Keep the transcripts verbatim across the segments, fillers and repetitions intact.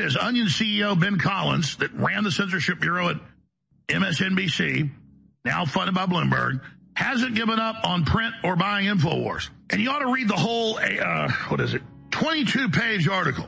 because Onion C E O Ben Collins, that ran the censorship bureau at M S N B C, now funded by Bloomberg, hasn't given up on print or buying InfoWars. And you ought to read the whole, uh, what is it, twenty-two page article,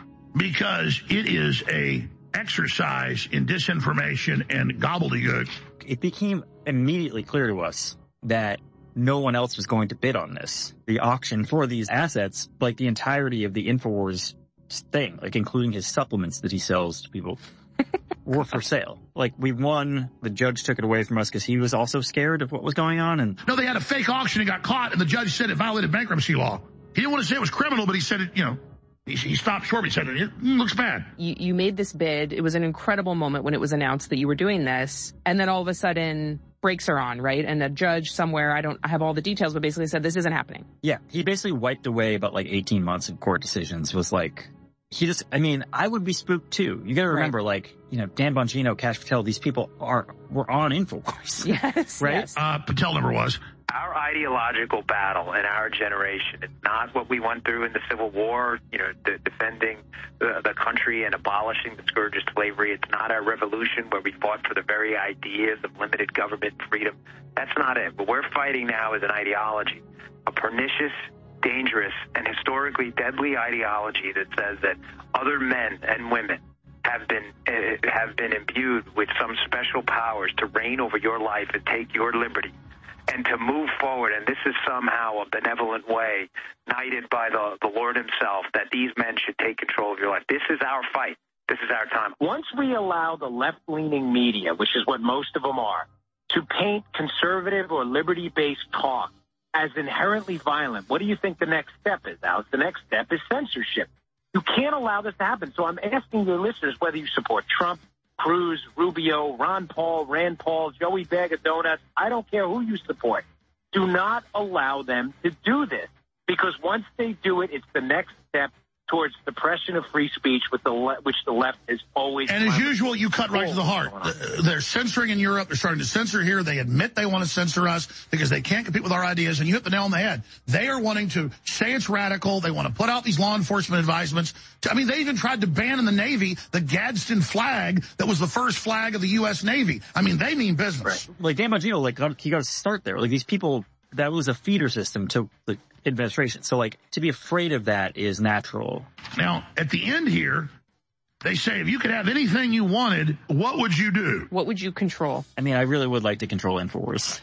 because it is a exercise in disinformation and gobbledygook. It became immediately clear to us that no one else was going to bid on this. The auction for these assets, like the entirety of the InfoWars thing, like including his supplements that he sells to people, were for sale. Like, we won, the judge took it away from us because he was also scared of what was going on. And no, they had a fake auction and got caught, and the judge said it violated bankruptcy law. He didn't want to say it was criminal, but he said it, you know, he, he stopped short. He said it mm, looks bad. You, you made this bid. It was an incredible moment when it was announced that you were doing this, and then all of a sudden brakes are on, right? And a judge somewhere, I don't have all the details, but basically said this isn't happening. Yeah, he basically wiped away about like eighteen months of court decisions. Was like, he just, I mean, I would be spooked too. You gotta remember, right. like, you know, Dan Bongino, Kash Patel, these people are, were on InfoWars. Yes, right? Yes. Uh, Patel never was. Our ideological battle in our generation is not what we went through in the Civil War, you know, de- defending the, the country and abolishing the scourge of slavery. It's not our revolution where we fought for the very ideas of limited government freedom. That's not it. What we're fighting now is an ideology, a pernicious, dangerous, and historically deadly ideology that says that other men and women have been uh, have been imbued with some special powers to reign over your life and take your liberty and to move forward. And this is somehow a benevolent way, knighted by the, the Lord himself, that these men should take control of your life. This is our fight. This is our time. Once we allow the left-leaning media, which is what most of them are, to paint conservative or liberty-based talk as inherently violent, what do you think the next step is, Alex? The next step is censorship. You can't allow this to happen. So I'm asking your listeners whether you support Trump, Cruz, Rubio, Ron Paul, Rand Paul, Joey Bag of Donuts. I don't care who you support. Do not allow them to do this, because once they do it, it's the next step towards suppression of free speech, with the le- which the left is always. And as usual, you cut right to the heart. They're censoring in Europe. They're starting to censor here. They admit they want to censor us because they can't compete with our ideas. And you hit the nail on the head. They are wanting to say it's radical. They want to put out these law enforcement advisements. I mean, they even tried to ban in the Navy the Gadsden flag that was the first flag of the U S Navy. I mean, they mean business. Right. Like Dan Bongino, like got, he got to start there. Like these people, that was a feeder system to the administration. So, like, to be afraid of that is natural. Now, at the end here, they say if you could have anything you wanted, what would you do? What would you control? I mean, I really would like to control InfoWars.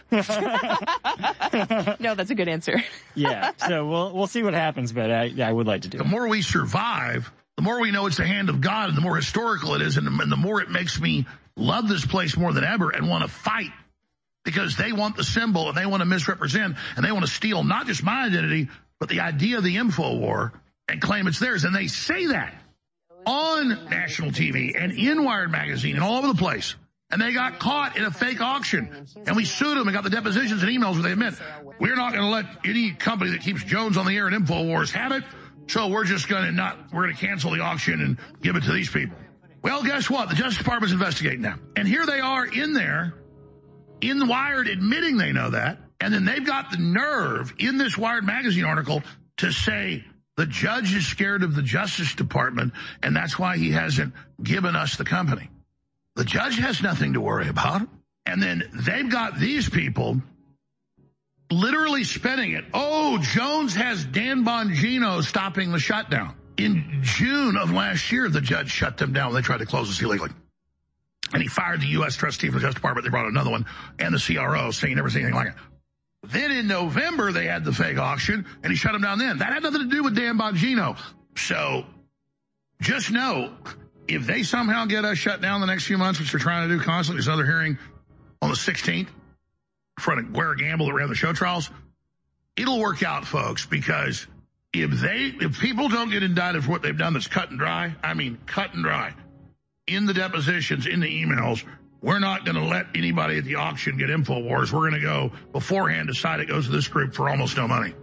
No, that's a good answer. Yeah, so we'll we'll see what happens, but I, I would like to do the it. The more we survive, the more we know it's the hand of God, and the more historical it is, and the, and the more it makes me love this place more than ever and want to fight. Because they want the symbol, and they want to misrepresent, and they want to steal not just my identity, but the idea of the info war and claim it's theirs. And they say that on national T V and in Wired Magazine and all over the place. And they got caught in a fake auction. And we sued them and got the depositions and emails where they admit, we're not going to let any company that keeps Jones on the air and InfoWars have it, so we're just going to not, we're going to cancel the auction and give it to these people. Well, guess what? The Justice Department's investigating them. And here they are in there, in the Wired, admitting they know that, and then they've got the nerve in this Wired Magazine article to say the judge is scared of the Justice Department, and that's why he hasn't given us the company. The judge has nothing to worry about. And then they've got these people literally spinning it. Oh, Jones has Dan Bongino stopping the shutdown. In June of last year, the judge shut them down when they tried to close this illegally. And he fired the U S trustee for the Justice Department. They brought another one, and the C R O, saying he never seen anything like it. Then in November, they had the fake auction, and he shut them down then. That had nothing to do with Dan Bongino. So just know, if they somehow get us shut down the next few months, which they're trying to do constantly, there's another hearing on the sixteenth in front of Guerra Gamble that ran the show trials, it'll work out, folks, because if they, if people don't get indicted for what they've done that's cut and dry, I mean cut and dry, in the depositions, in the emails, we're not going to let anybody at the auction get InfoWars. We're going to go beforehand, decide it goes to this group for almost no money.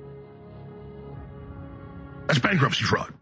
That's bankruptcy fraud.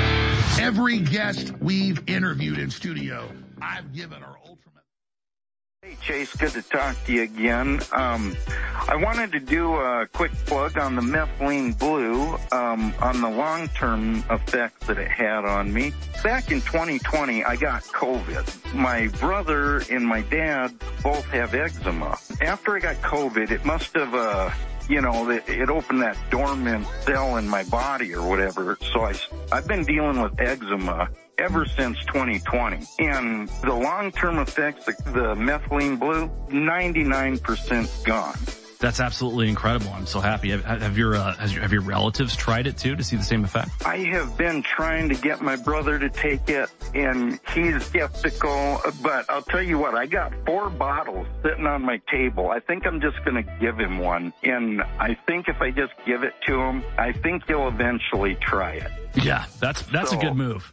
Every guest we've interviewed in studio, I've given our ultimate Hey, Chase, good to talk to you again. Um, I wanted to do a quick plug on the methylene blue, um, on the long-term effects that it had on me. Back in twenty twenty, I got COVID. My brother and my dad both have eczema. After I got COVID, it must have, uh, you know, it, it opened that dormant cell in my body or whatever. So I, I've been dealing with eczema ever since twenty twenty. And the long-term effects, the, the methylene blue, ninety-nine percent gone. That's absolutely incredible. I'm so happy. Have, have your, uh, has your have your relatives tried it too to see the same effect? I have been trying to get my brother to take it, and he's skeptical. But I'll tell you what, I got four bottles sitting on my table. I think I'm just going to give him one, and I think if I just give it to him, I think he'll eventually try it. Yeah, that's that's so, a good move.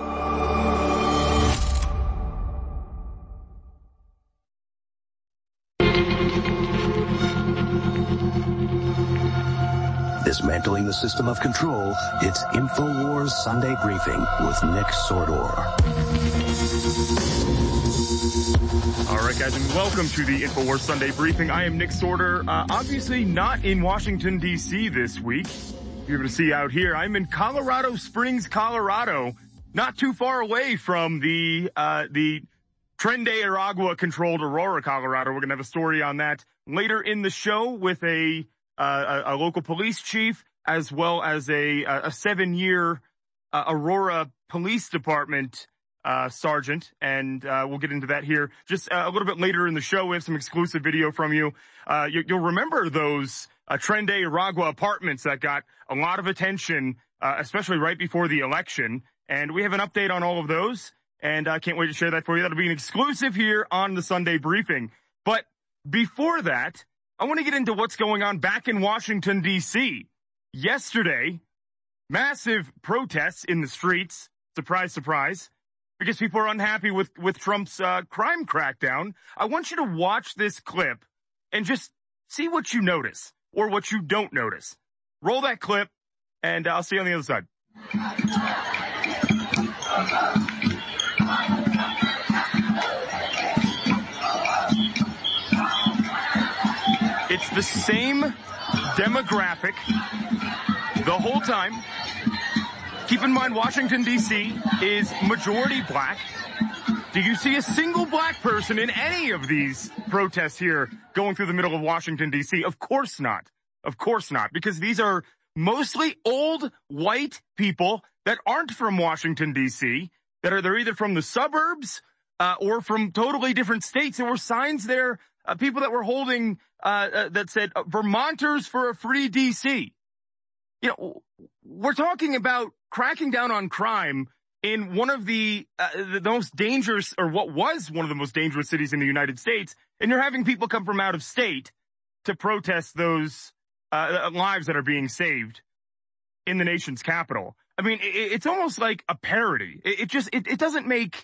Dismantling the system of control, it's InfoWars Sunday Briefing with Nick Sordor. All right, guys, and welcome to the InfoWars Sunday Briefing. I am Nick Sordor, uh, obviously not in Washington, D C this week. You're going to see out here, I'm in Colorado Springs, Colorado, not too far away from the uh the Tren de Aragua controlled Aurora, Colorado. We're going to have a story on that later in the show with a Uh, a, a local police chief, as well as a, a seven-year uh, Aurora Police Department uh, sergeant, and uh, we'll get into that here just uh, a little bit later in the show. We have some exclusive video from you. Uh, you you'll remember those uh, Tren de Aragua apartments that got a lot of attention, uh, especially right before the election, and we have an update on all of those, and I can't wait to share that for you. That'll be an exclusive here on the Sunday Briefing. But before that, I want to get into what's going on back in Washington, D C. Yesterday, massive protests in the streets. Surprise, surprise. Because people are unhappy with, with Trump's uh, crime crackdown. I want you to watch this clip and just see what you notice or what you don't notice. Roll that clip, and I'll see you on the other side. It's the same demographic the whole time. Keep in mind, Washington, D C is majority black. Do you see a single black person in any of these protests here going through the middle of Washington, D C? Of course not. Of course not. Because these are mostly old white people that aren't from Washington, D C, that are, they're either from the suburbs uh, or from totally different states. There were signs there, uh, people that were holding Uh, uh, that said, uh, Vermonters for a free D C. You know, we're talking about cracking down on crime in one of the, uh, the most dangerous, or what was one of the most dangerous cities in the United States, and you're having people come from out of state to protest those uh, lives that are being saved in the nation's capital. I mean, it, it's almost like a parody. It, it just, it, it doesn't make...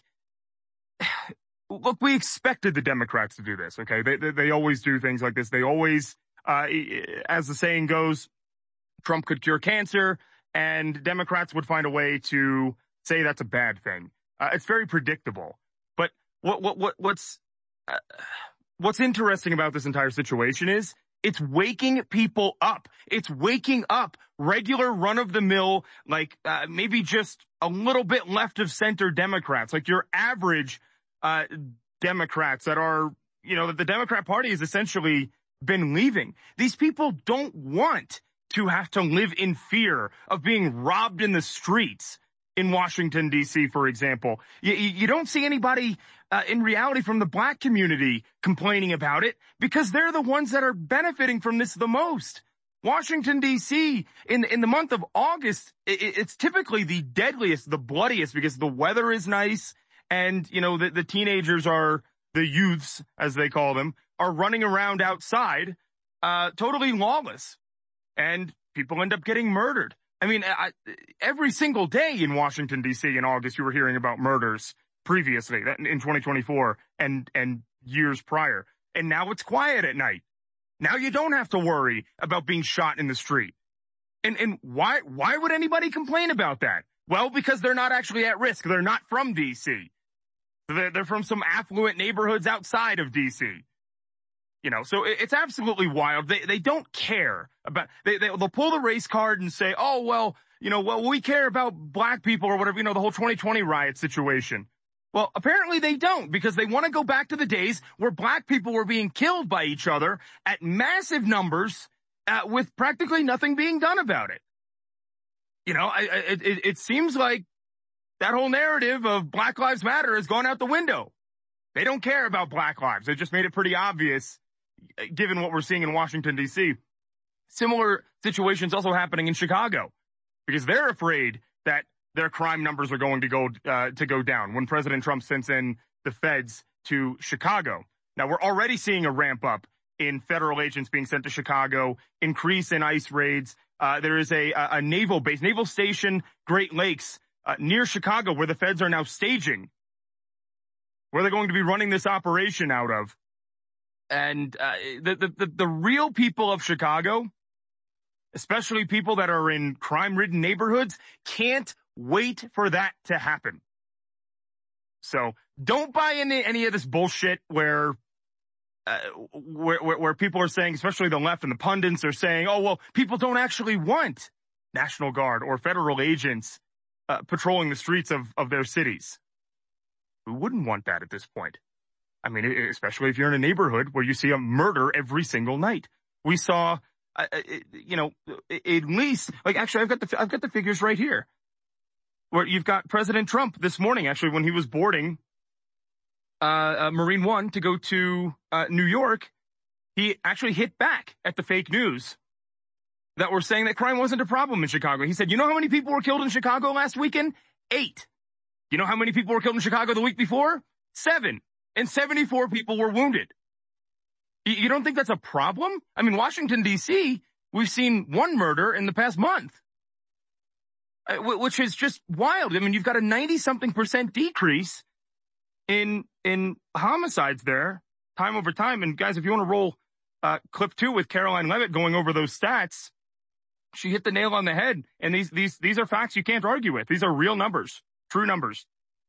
Look, we expected the Democrats to do this, okay? They, they, they always do things like this. They always, uh, as the saying goes, Trump could cure cancer, and Democrats would find a way to say that's a bad thing. Uh, it's very predictable. But what, what, what, what's, uh, what's interesting about this entire situation is it's waking people up. It's waking up regular run-of-the-mill, like, uh, maybe just a little bit left of center Democrats, like your average Uh, Democrats that are, you know, that the Democrat Party has essentially been leaving. These people don't want to have to live in fear of being robbed in the streets in Washington, D C, for example. You, you don't see anybody uh, in reality from the black community complaining about it because they're the ones that are benefiting from this the most. Washington, D C, in, in the month of August, it, it's typically the deadliest, the bloodiest, because the weather is nice. And, you know, the, the teenagers are, the youths, as they call them, are running around outside, uh, totally lawless. And people end up getting murdered. I mean, I, every single day in Washington, D C in August, you were hearing about murders previously, that in twenty twenty-four and, and years prior. And now it's quiet at night. Now you don't have to worry about being shot in the street. And, and why, why would anybody complain about that? Well, because they're not actually at risk. They're not from D C. They're, they're from some affluent neighborhoods outside of D C. You know, so it's absolutely wild. They they don't care about, they, they, they'll pull the race card and say, oh, well, you know, well, we care about black people or whatever, you know, the whole twenty twenty riot situation. Well, apparently they don't, because they want to go back to the days where black people were being killed by each other at massive numbers uh, with practically nothing being done about it. You know, I, I, it, it seems like that whole narrative of Black Lives Matter has gone out the window. They don't care about black lives. They just made it pretty obvious, given what we're seeing in Washington, D C. Similar situations also happening in Chicago, because they're afraid that their crime numbers are going to go uh, to go down when President Trump sends in the feds to Chicago. Now, we're already seeing a ramp up in federal agents being sent to Chicago, increase in ICE raids. Uh, there is a, a naval base, Naval Station Great Lakes, uh, near Chicago, where the feds are now staging, where they're going to be running this operation out of. And uh, the, the, the, the real people of Chicago, especially people that are in crime-ridden neighborhoods, can't wait for that to happen. So don't buy into any of this bullshit where, uh, where, where, where people are saying, especially the left and the pundits are saying, oh, well, people don't actually want National Guard or federal agents uh, patrolling the streets of, of their cities. Who wouldn't want that at this point? I mean, especially if you're in a neighborhood where you see a murder every single night. We saw, uh, you know, at least, like, actually, I've got the, I've got the figures right here. Where you've got President Trump this morning, actually, when he was boarding uh, uh Marine One to go to uh, New York, he actually hit back at the fake news that were saying that crime wasn't a problem in Chicago. He said, you know how many people were killed in Chicago last weekend? Eight. You know how many people were killed in Chicago the week before? Seven. And seventy-four people were wounded. You don't think that's a problem? I mean, Washington, D C, we've seen one murder in the past month, which is just wild. I mean, you've got a ninety-something percent decrease in in homicides there, time over time. And guys, if you want to roll uh, clip two with Caroline Levitt going over those stats, she hit the nail on the head. And these these these are facts you can't argue with. These are real numbers, true numbers.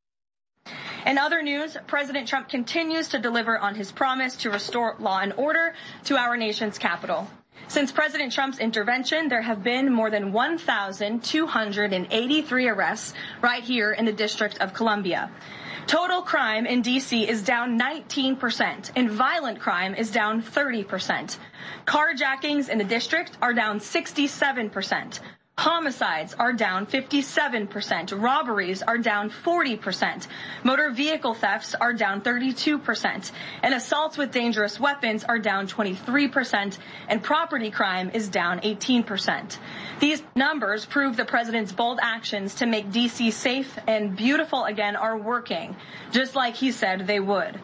In other news, President Trump continues to deliver on his promise to restore law and order to our nation's capital. Since President Trump's intervention, there have been more than one thousand two hundred eighty-three arrests right here in the District of Columbia. Total crime in D C is down nineteen percent, and violent crime is down thirty percent. Carjackings in the district are down sixty-seven percent. Homicides are down fifty-seven percent. Robberies are down forty percent. Motor vehicle thefts are down thirty-two percent. And assaults with dangerous weapons are down twenty-three percent. And property crime is down eighteen percent. These numbers prove the president's bold actions to make D C safe and beautiful again are working, just like he said they would.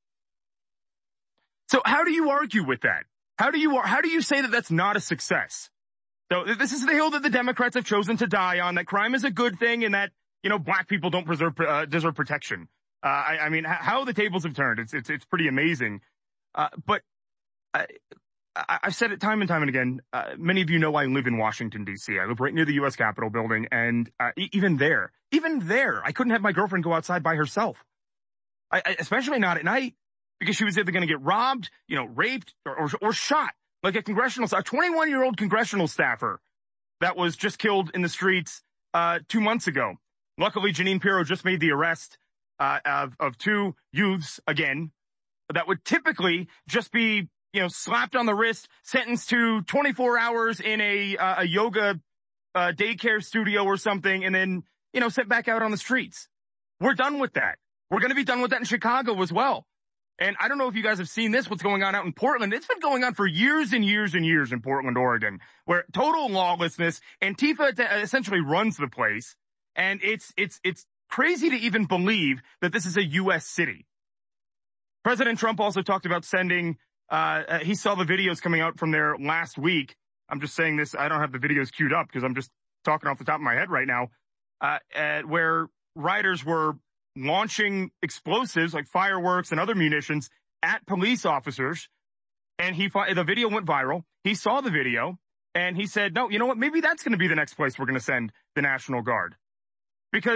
So how do you argue with that? How do you, how do you say that that's not a success? So this is the hill that the Democrats have chosen to die on, that crime is a good thing and that, you know, black people don't preserve, uh, deserve protection. Uh, I, I mean, how the tables have turned, it's, it's, it's pretty amazing. Uh, but I, I, I've said it time and time and again. Uh, many of you know I live in Washington, D C. I live right near the U S Capitol building. And, uh, e- even there, even there, I couldn't have my girlfriend go outside by herself. I, I, especially not at night, because she was either going to get robbed, you know, raped or, or, or shot. Like a congressional, a twenty-one-year-old congressional staffer that was just killed in the streets uh two months ago. Luckily, Jeanine Pirro just made the arrest uh of, of two youths again that would typically just be, you know, slapped on the wrist, sentenced to twenty-four hours in a uh, a yoga uh, daycare studio or something, and then, you know, sent back out on the streets. We're done with that. We're going to be done with that in Chicago as well. And I don't know if you guys have seen this, what's going on out in Portland. It's been going on for years and years and years in Portland, Oregon, where total lawlessness, Antifa essentially runs the place. And it's, it's, it's crazy to even believe that this is a U S city. President Trump also talked about sending, uh, he saw the videos coming out from there last week. I'm just saying this, I don't have the videos queued up because I'm just talking off the top of my head right now, uh, at where rioters were launching explosives like fireworks and other munitions at police officers. And he, the video went viral. He saw the video and he said, no, you know what? Maybe that's going to be the next place we're going to send the National Guard. Because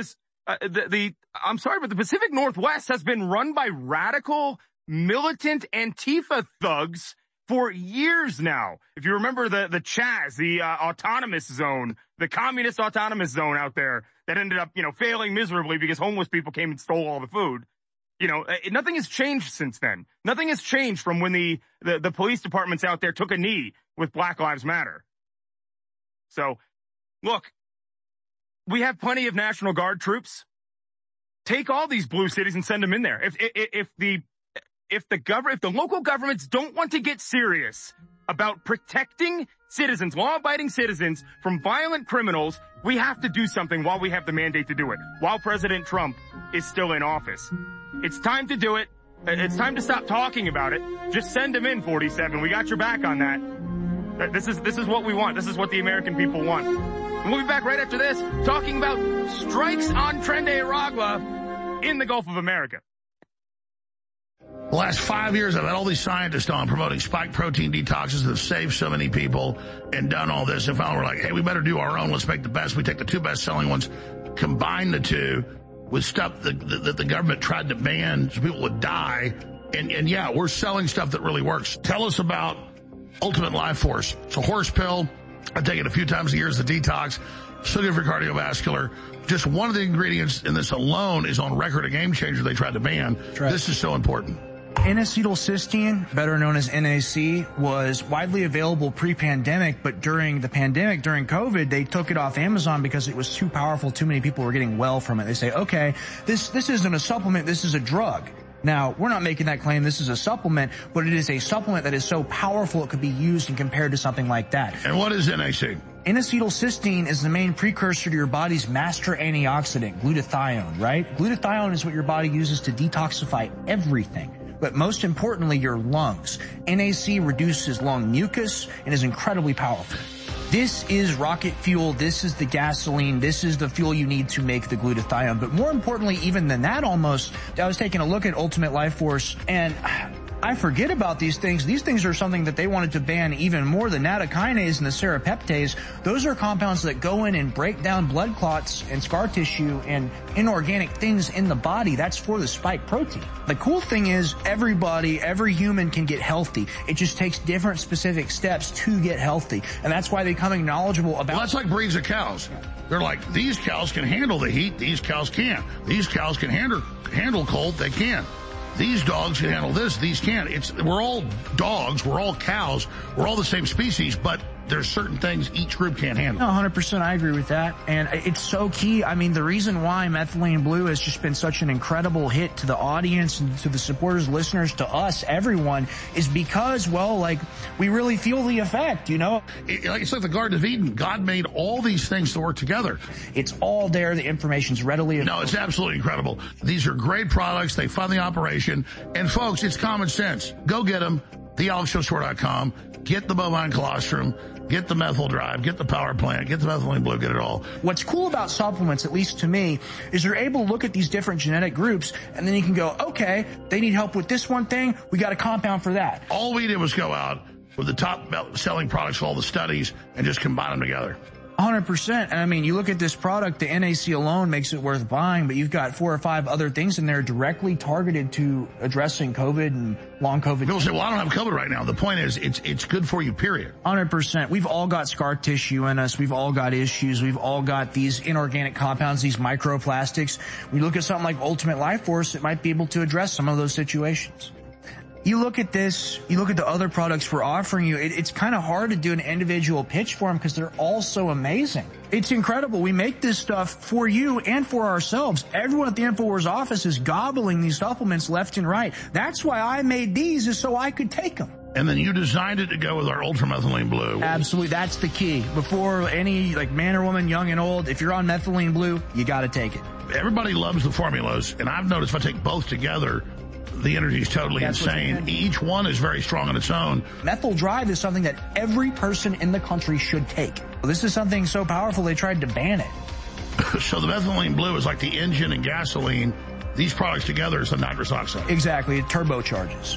Uh, the, the, I'm sorry, but the Pacific Northwest has been run by radical, militant Antifa thugs for years now. If you remember the, the Chaz, the uh, autonomous zone, the communist autonomous zone out there that ended up, you know, failing miserably because homeless people came and stole all the food. You know, it, nothing has changed since then. Nothing has changed from when the, the, the police departments out there took a knee with Black Lives Matter. So, look, we have plenty of National Guard troops. Take all these blue cities and send them in there. If, if, if the, if the government, if the local governments don't want to get serious about protecting citizens, law-abiding citizens from violent criminals, we have to do something while we have the mandate to do it, while President Trump is still in office. It's time to do it. It's time to stop talking about it. Just send them in, forty-seven. We got your back on that. This is, this is what we want. This is what the American people want. And we'll be back right after this, talking about strikes on Tren de Aragua in the Gulf of America. The last five years, I've had all these scientists on promoting spike protein detoxes that have saved so many people and done all this. And finally, we're like, hey, we better do our own. Let's make the best. We take the two best-selling ones, combine the two with stuff that, that, that the government tried to ban so people would die. And, and yeah, we're selling stuff that really works. Tell us about Ultimate Life Force. It's a horse pill. I take it a few times a year as a detox. So good for cardiovascular. Just one of the ingredients in this alone is on record a game changer they tried to ban. Right. This is so important. N-acetylcysteine, better known as N A C, was widely available pre-pandemic, but during the pandemic, during COVID, they took it off Amazon because it was too powerful. Too many people were getting well from it. They say, okay, this, this isn't a supplement, this is a drug. Now, we're not making that claim this is a supplement, but it is a supplement that is so powerful it could be used and compared to something like that. And what is N A C? N-acetylcysteine is the main precursor to your body's master antioxidant, glutathione, right? Glutathione is what your body uses to detoxify everything. But most importantly, your lungs. N A C reduces lung mucus and is incredibly powerful. This is rocket fuel. This is the gasoline. This is the fuel you need to make the glutathione. But more importantly, even than that almost, I was taking a look at Ultimate Life Force and I forget about these things. These things are something that they wanted to ban even more. The nattokinase and the serrapeptase, those are compounds that go in and break down blood clots and scar tissue and inorganic things in the body. That's for the spike protein. The cool thing is everybody, every human can get healthy. It just takes different specific steps to get healthy. And that's why becoming knowledgeable about... Well, that's like breeds of cows. They're like, these cows can handle the heat, these cows can't. These cows can handle, handle cold, they can't. These dogs can handle this, these can't. It's, we're all dogs, we're all cows, we're all the same species, but there's certain things each group can't handle. No, one hundred percent I agree with that. And it's so key. I mean, the reason why Methylene Blue has just been such an incredible hit to the audience and to the supporters, listeners, to us, everyone, is because, well, like, we really feel the effect, you know? It, it's like the Garden of Eden. God made all these things to work together. It's all there. The information's readily available. No, it's absolutely incredible. These are great products. They fund the operation. And folks, it's common sense. Go get them. the alex jones store dot com. Get the bovine colostrum. Get the methyl drive, get the power plant, get the methylene blue, get it all. What's cool about supplements, at least to me, is you're able to look at these different genetic groups and then you can go, okay, they need help with this one thing, we got a compound for that. All we did was go out with the top selling products for all the studies and just combine them together. one hundred percent. And I mean, you look at this product, the N A C alone makes it worth buying, but you've got four or five other things in there directly targeted to addressing COVID and long COVID. People say, well, I don't have COVID right now. The point is, it's it's good for you, period. one hundred percent. We've all got scar tissue in us. We've all got issues. We've all got these inorganic compounds, these microplastics. We look at something like Ultimate Life Force, it might be able to address some of those situations. You look at this, you look at the other products we're offering you, it, it's kind of hard to do an individual pitch for them because they're all so amazing. It's incredible. We make this stuff for you and for ourselves. Everyone at the InfoWars office is gobbling these supplements left and right. That's why I made these, is so I could take them. And then you designed it to go with our ultramethylene blue. Absolutely. That's the key. Before any, like, man or woman, young and old, if you're on methylene blue, you got to take it. Everybody loves the formulas, and I've noticed if I take both together, the energy is totally That's insane. Each one is very strong on its own. Methyl Drive is something that every person in the country should take. This is something so powerful they tried to ban it. So the methylene blue is like the engine and gasoline. These products together is the nitrous oxide. Exactly. It turbocharges.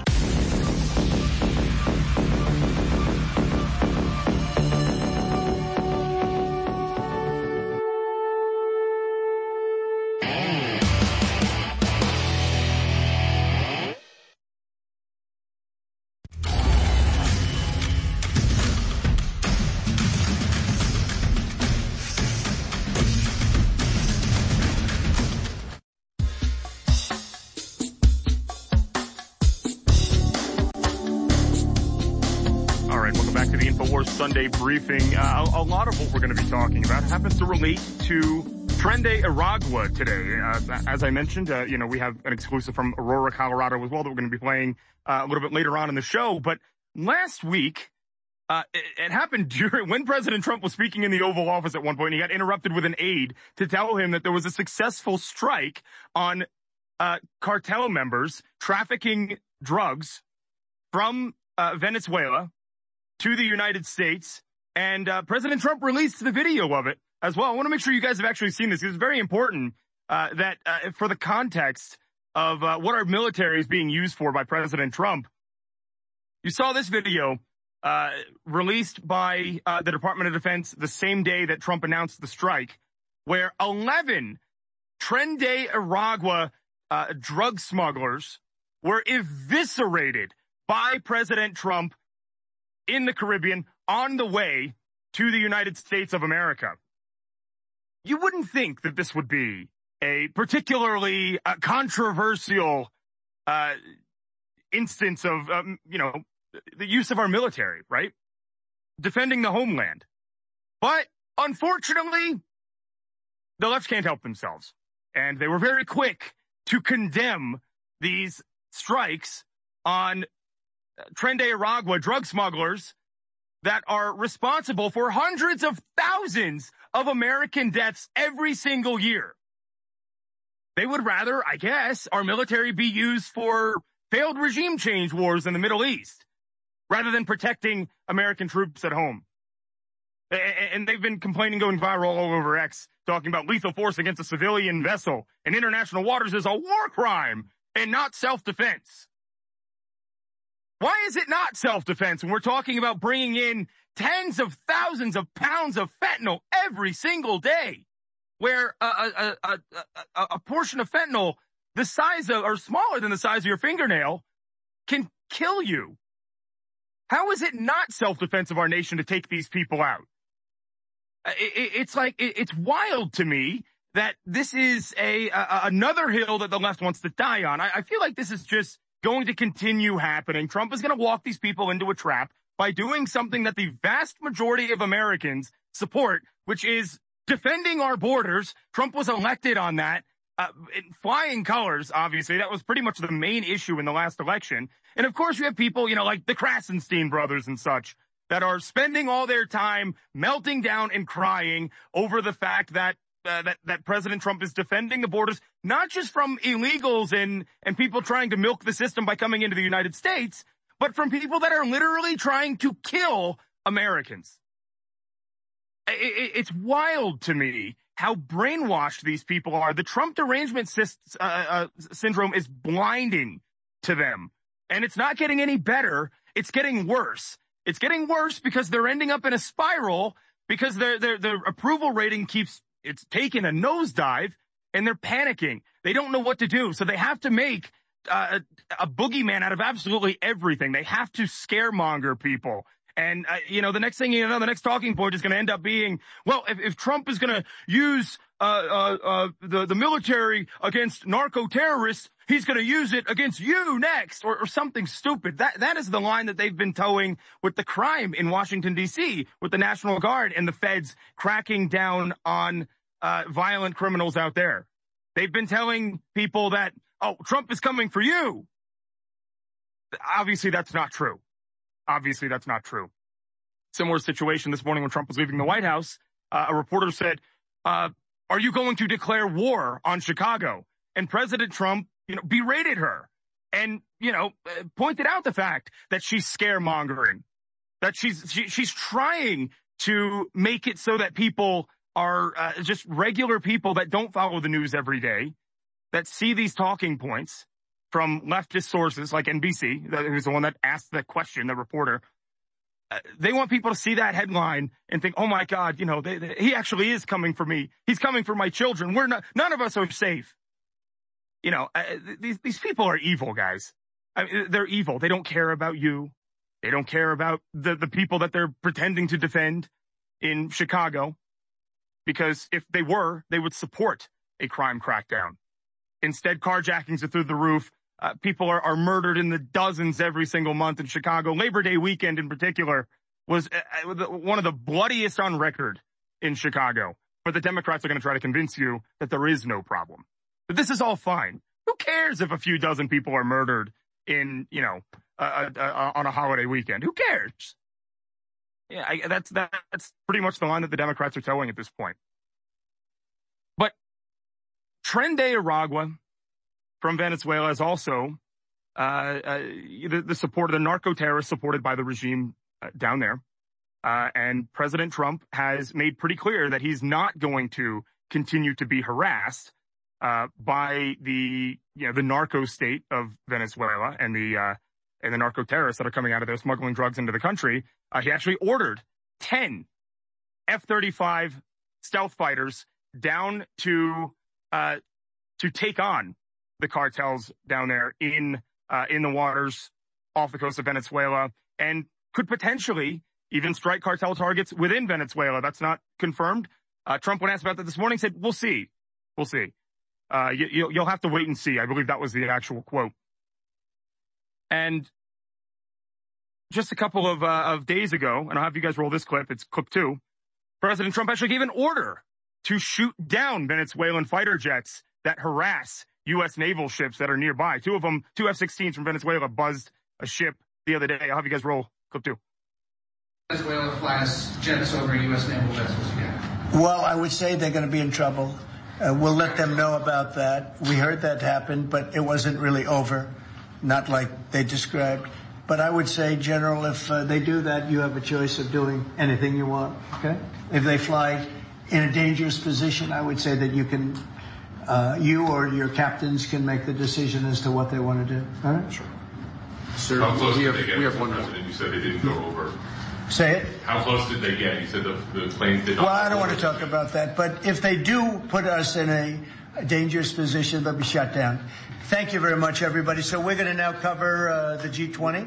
to the InfoWars Sunday briefing. Uh, a, a lot of what we're going to be talking about happens to relate to Tren de Aragua today. Uh, as I mentioned, uh, you know, we have an exclusive from Aurora, Colorado as well that we're going to be playing uh, a little bit later on in the show. But last week, uh, it, it happened during when President Trump was speaking in the Oval Office at one point. He got interrupted with an aide to tell him that there was a successful strike on uh, cartel members trafficking drugs from uh, Venezuela to the United States. And uh, President Trump released the video of it as well. I want to make sure you guys have actually seen this. It's very important uh, that uh, for the context of uh, what our military is being used for by President Trump. You saw this video uh, released by uh, the Department of Defense the same day that Trump announced the strike, where eleven Tren de Aragua uh, drug smugglers were eviscerated by President Trump in the Caribbean on the way to the United States of America. You wouldn't think that this would be a particularly uh, controversial uh, instance of, um, you know, the use of our military, right? Defending the homeland. But unfortunately, the left can't help themselves. And they were very quick to condemn these strikes on Tren de Aragua drug smugglers that are responsible for hundreds of thousands of American deaths every single year. They would rather, I guess, our military be used for failed regime change wars in the Middle East rather than protecting American troops at home. And they've been complaining, going viral all over X, talking about lethal force against a civilian vessel in international waters is a war crime and not self-defense. Why is it not self-defense when we're talking about bringing in tens of thousands of pounds of fentanyl every single day, where a, a, a, a, a portion of fentanyl the size of, or smaller than the size of your fingernail can kill you? How is it not self-defense of our nation to take these people out? It, it, it's like, it, it's wild to me that this is a, a another hill that the left wants to die on. I, I feel like this is just going to continue happening. Trump is going to walk these people into a trap by doing something that the vast majority of Americans support, which is defending our borders. Trump was elected on that, uh, in flying colors, obviously. That was pretty much the main issue in the last election. And of course you have people, you know, like the Krasenstein brothers and such, that are spending all their time melting down and crying over the fact that Uh, that, that President Trump is defending the borders, not just from illegals and, and people trying to milk the system by coming into the United States, but from people that are literally trying to kill Americans. It, it, it's wild to me how brainwashed these people are. The Trump derangement sy- uh, uh, syndrome is blinding to them. And it's not getting any better. It's getting worse. It's getting worse because they're ending up in a spiral because their, their, their approval rating keeps It's taken a nosedive, and they're panicking. They don't know what to do, so they have to make uh, a, a boogeyman out of absolutely everything. They have to scaremonger people. And, uh, you know, the next thing you know, the next talking point is going to end up being, well, if, if Trump is going to use uh, uh, uh, the, the military against narco-terrorists, he's going to use it against you next, or, or something stupid. That That is the line that they've been towing with the crime in Washington, D C, with the National Guard and the feds cracking down on uh, violent criminals out there. They've been telling people that, oh, Trump is coming for you. Obviously, that's not true. Obviously, that's not true. Similar situation this morning when Trump was leaving the White House. Uh, a reporter said, uh, are you going to declare war on Chicago? And President Trump, you know, berated her and, you know, pointed out the fact that she's scaremongering, that she's, she, she's trying to make it so that people are uh, just regular people that don't follow the news every day, that see these talking points from leftist sources like N B C, who's the one that asked that question, the reporter. Uh, they want people to see that headline and think, oh my God, you know, they, they, he actually is coming for me. He's coming for my children. We're not, none of us are safe. You know, uh, these, these people are evil, guys. I mean, they're evil. They don't care about you. They don't care about the, the people that they're pretending to defend in Chicago. Because if they were, they would support a crime crackdown. Instead, carjackings are through the roof. Uh, people are, are murdered in the dozens every single month in Chicago. Labor Day weekend in particular, was uh, one of the bloodiest on record in Chicago. But the Democrats are going to try to convince you that there is no problem. But this is all fine. Who cares if a few dozen people are murdered in, you know, uh, uh, uh, on a holiday weekend? Who cares? Yeah, I, that's that's pretty much the line that the Democrats are towing at this point. But Tren de Aragua from Venezuela is also uh, uh, the, the support of the narco-terrorists supported by the regime uh, down there. Uh, and President Trump has made pretty clear that he's not going to continue to be harassed uh, by the, you know, the narco state of Venezuela and the uh, and the narco terrorists that are coming out of there smuggling drugs into the country. Uh, he actually ordered ten F thirty-five stealth fighters down to uh, to take on the cartels down there in uh, in the waters off the coast of Venezuela, and could potentially even strike cartel targets within Venezuela. That's not confirmed. Uh, Trump, when asked about that this morning, said, we'll see. We'll see. Uh, you, you'll, you'll have to wait and see. I believe that was the actual quote. And just a couple of, uh, of days ago, and I'll have you guys roll this clip. It's clip two. President Trump actually gave an order to shoot down Venezuelan fighter jets that harass U S naval ships that are nearby. Two of them, two F sixteens from Venezuela buzzed a ship the other day. I'll have you guys roll clip two. Venezuela flies jets over U S naval vessels again. Well, I would say they're going to be in trouble. Uh, we'll let them know about that. We heard that happen, but it wasn't really over, not like they described. But I would say, General, if uh, they do that, you have a choice of doing anything you want, okay? If they fly in a dangerous position, I would say that you can, uh, you or your captains can make the decision as to what they want to do. All right? Sure. Sir, How close did they get? We have one President, you said they didn't go over. Say it. How close did they get? You said the, the planes did not. Well, I don't want to talk about that, but if they do put us in a, a dangerous position, they'll be shut down. Thank you very much, everybody. So we're going to now cover uh, the G twenty.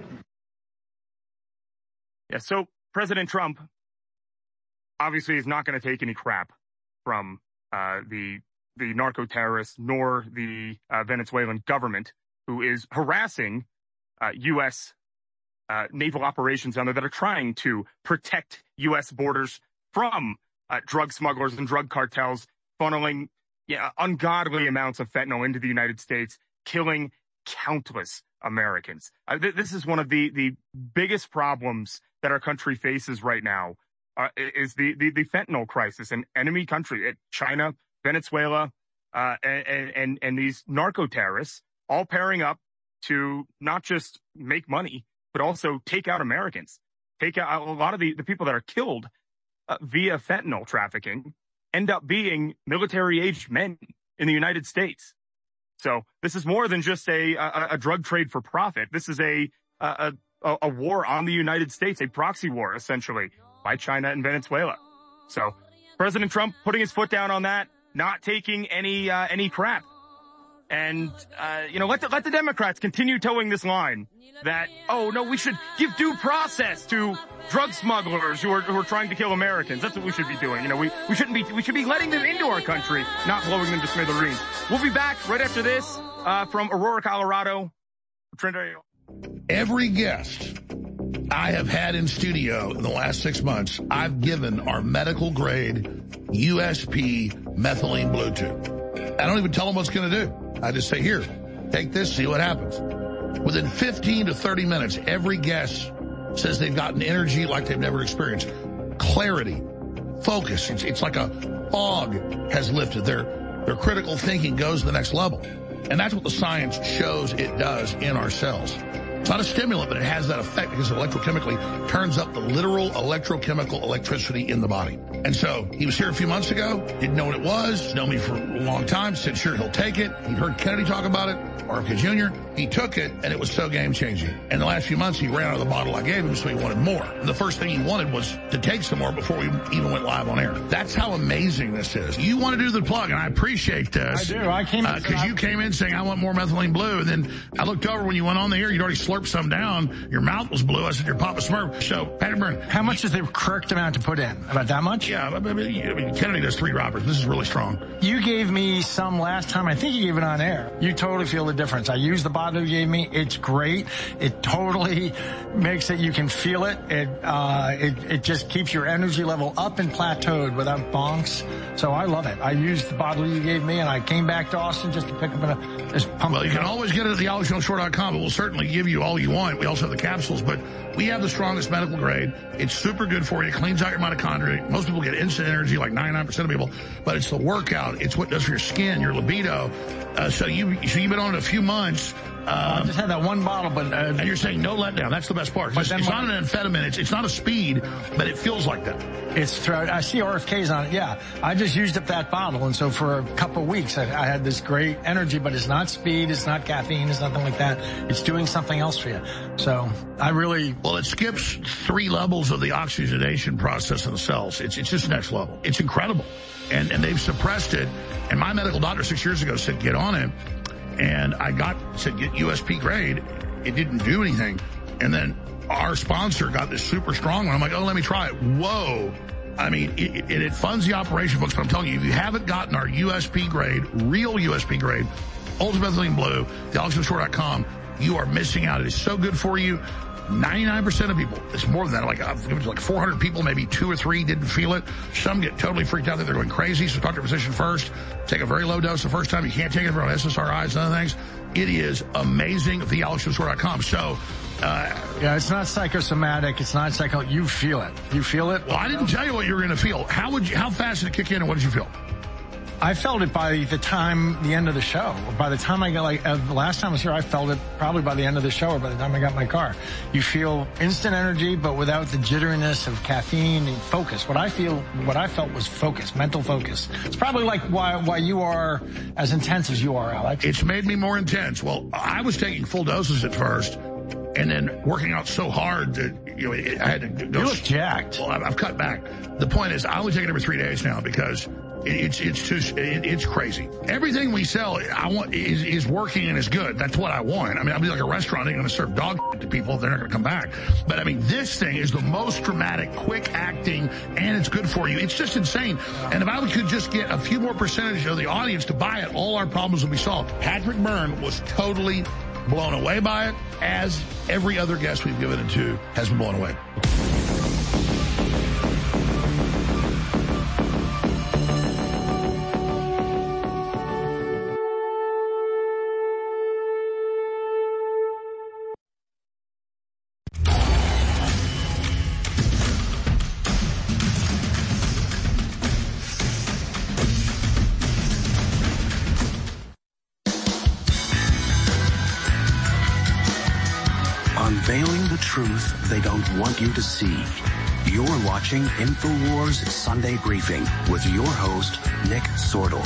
Yeah, so President Trump obviously is not going to take any crap from uh, the the narco-terrorists nor the uh, Venezuelan government, who is harassing uh, U S Uh, naval operations down there that are trying to protect U S borders from uh, drug smugglers and drug cartels funneling yeah, ungodly amounts of fentanyl into the United States, killing countless Americans. Uh, th- this is one of the, the biggest problems that our country faces right now, uh, is the, the, the fentanyl crisis. An enemy country, China, Venezuela, uh, and, and, and these narco-terrorists all pairing up to not just make money, but also take out Americans, take out a lot of the, the people that are killed uh, via fentanyl trafficking end up being military-aged men in the United States. So this is more than just a, a, a drug trade for profit. This is a, a, a, a war on the United States, a proxy war, essentially, by China and Venezuela. So President Trump putting his foot down on that, not taking any uh, any crap. And, uh, you know, let the, let the Democrats continue towing this line that, oh, no, we should give due process to drug smugglers who are, who are trying to kill Americans. That's what we should be doing. You know, we, we shouldn't be, we should be letting them into our country, not blowing them to smithereens. We'll be back right after this, uh, from Aurora, Colorado. Every guest I have had in studio in the last six months, I've given our medical grade U S P methylene blue tube. I don't even tell them what's going to do. I just say, here, take this, see what happens. Within fifteen to thirty minutes, every guest says they've gotten energy like they've never experienced. Clarity, focus. It's, it's like a fog has lifted. Their, their critical thinking goes to the next level. And that's what the science shows it does in our cells. It's not a stimulant, but it has that effect because it electrochemically turns up the literal electrochemical electricity in the body. And so he was here a few months ago, didn't know what it was, known me for a long time, said sure he'll take it. He'd heard Kennedy talk about it, R F K Junior He took it, and it was so game-changing. In the last few months, he ran out of the bottle I gave him, so he wanted more. And the first thing he wanted was to take some more before we even went live on air. That's how amazing this is. You want to do the plug, and I appreciate this. I do. I came in because uh, you came in saying, I want more methylene blue, and then I looked over when you went on the air, you'd already slurped some down. Your mouth was blue. I said, you're Papa Smurf. So, Patty Byrne. How much is the correct amount to put in? About that much? Yeah, I mean, I mean, Kennedy does three droppers. This is really strong. You gave me some last time. I think you gave it on air. You totally feel the difference. I used the bottle. bottle you gave me. It's great. It totally makes it, you can feel it. It, uh, it, it just keeps your energy level up and plateaued without bonks. So I love it. I used the bottle you gave me and I came back to Austin just to pick up a, this pump. Well, you can always get it at the alex jones store dot com, but we'll certainly give you all you want. We also have the capsules, but we have the strongest medical grade. It's super good for you. It cleans out your mitochondria. Most people get instant energy, like ninety-nine percent of people, but it's the workout. It's what it does for your skin, your libido. Uh, so you, so you've been on it a few months. Uh, I just had that one bottle, but uh, and you're saying no letdown. That's the best part. It's, it's not an amphetamine. It's it's not a speed, but it feels like that. It's throughout. I see R F Ks on it. Yeah, I just used up that bottle, and so for a couple of weeks, I, I had this great energy. But it's not speed. It's not caffeine. It's nothing like that. It's doing something else for you. So I really well. It skips three levels of the oxygenation process in the cells. It's it's just next level. It's incredible, and and they've suppressed it. And my medical doctor six years ago said get on it. And I got, said, get U S P grade. It didn't do anything. And then our sponsor got this super strong one. I'm like, oh, let me try it. Whoa. I mean, it, it, it funds the operation, folks, but I'm telling you, if you haven't gotten our U S P grade, real U S P grade, Ultimethylene Blue, the alex jones store dot com, you are missing out. It is so good for you. ninety-nine percent of people, it's more than that, like, it was like four hundred people, maybe two or three didn't feel it. Some get totally freaked out that they're going crazy, so talk to your physician first. Take a very low dose the first time. You can't take it from S S R Is and other things. It is amazing at the alex jones store dot com. So, uh, yeah, it's not psychosomatic. It's not psycho. You feel it. You feel it. Well, I didn't tell you what you were going to feel. How would you, how fast did it kick in and what did you feel? I felt it by the time, the end of the show. By the time I got, like, uh, the last time I was here, I felt it probably by the end of the show or by the time I got in my car. You feel instant energy, but without the jitteriness of caffeine and focus. What I feel, what I felt was focus, mental focus. It's probably like why, why you are as intense as you are, Alex. It's made me more intense. Well, I was taking full doses at first. And then working out so hard that, you know, I had to go. You look jacked. Well, I've cut back. The point is, I only take it every three days now because it's it's too it's crazy. Everything we sell, I want is is working and is good. That's what I want. I mean, I'll be like a restaurant. I'm going to serve dog to people if they're not going to come back. But I mean, this thing is the most dramatic, quick acting, and it's good for you. It's just insane. And if I could just get a few more percentage of the audience to buy it, all our problems would be solved. Patrick Byrne was totally blown away by it, as every other guest we've given it to has been blown away. Unveiling the truth they don't want you to see. You're watching InfoWars Sunday Briefing with your host, Nick Sordor.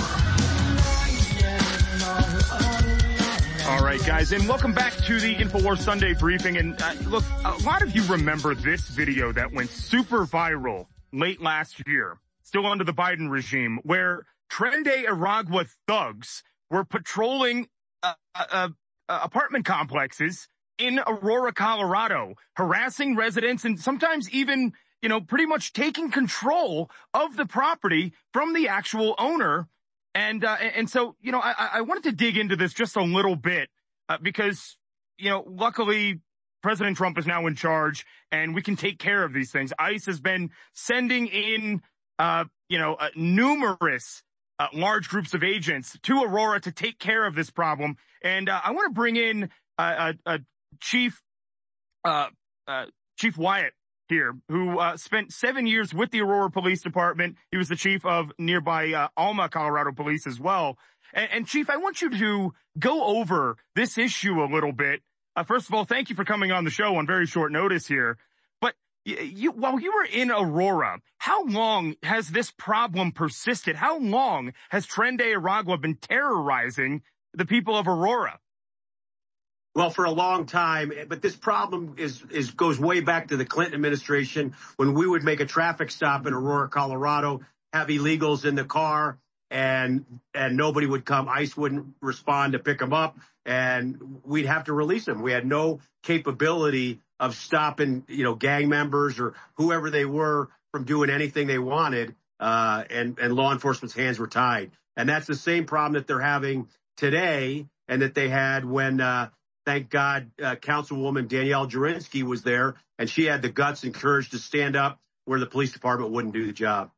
All right, guys, and welcome back to the InfoWars Sunday Briefing. And uh, look, a lot of you remember this video that went super viral late last year, still under the Biden regime, where Tren-Day Aragua thugs were patrolling uh, uh, uh, apartment complexes in Aurora, Colorado, harassing residents and sometimes even, you know, pretty much taking control of the property from the actual owner. And, uh, and so, you know, I, I wanted to dig into this just a little bit, uh, because, you know, luckily President Trump is now in charge and we can take care of these things. ICE has been sending in, uh, you know, uh, numerous, uh, large groups of agents to Aurora to take care of this problem. And, uh, I want to bring in, uh, a, a Chief, uh, uh, Chief Wyatt here, who, uh, spent seven years with the Aurora Police Department. He was the chief of nearby, uh, Alma, Colorado Police as well. And, and Chief, I want you to go over this issue a little bit. Uh, first of all, thank you for coming on the show on very short notice here. But you, you, while you were in Aurora, how long has this problem persisted? How long has Tren-Day Aragua been terrorizing the people of Aurora? Well, for a long time, but this problem is, is goes way back to the Clinton administration when we would make a traffic stop in Aurora, Colorado, have illegals in the car, and and nobody would come. ICE wouldn't respond to pick them up, and we'd have to release them. We had no capability of stopping, you know, gang members or whoever they were from doing anything they wanted, uh, and and law enforcement's hands were tied. And that's the same problem that they're having today, and that they had when. Uh, thank God, uh, Councilwoman Danielle Jurinsky was there, and she had the guts and courage to stand up where the police department wouldn't do the job.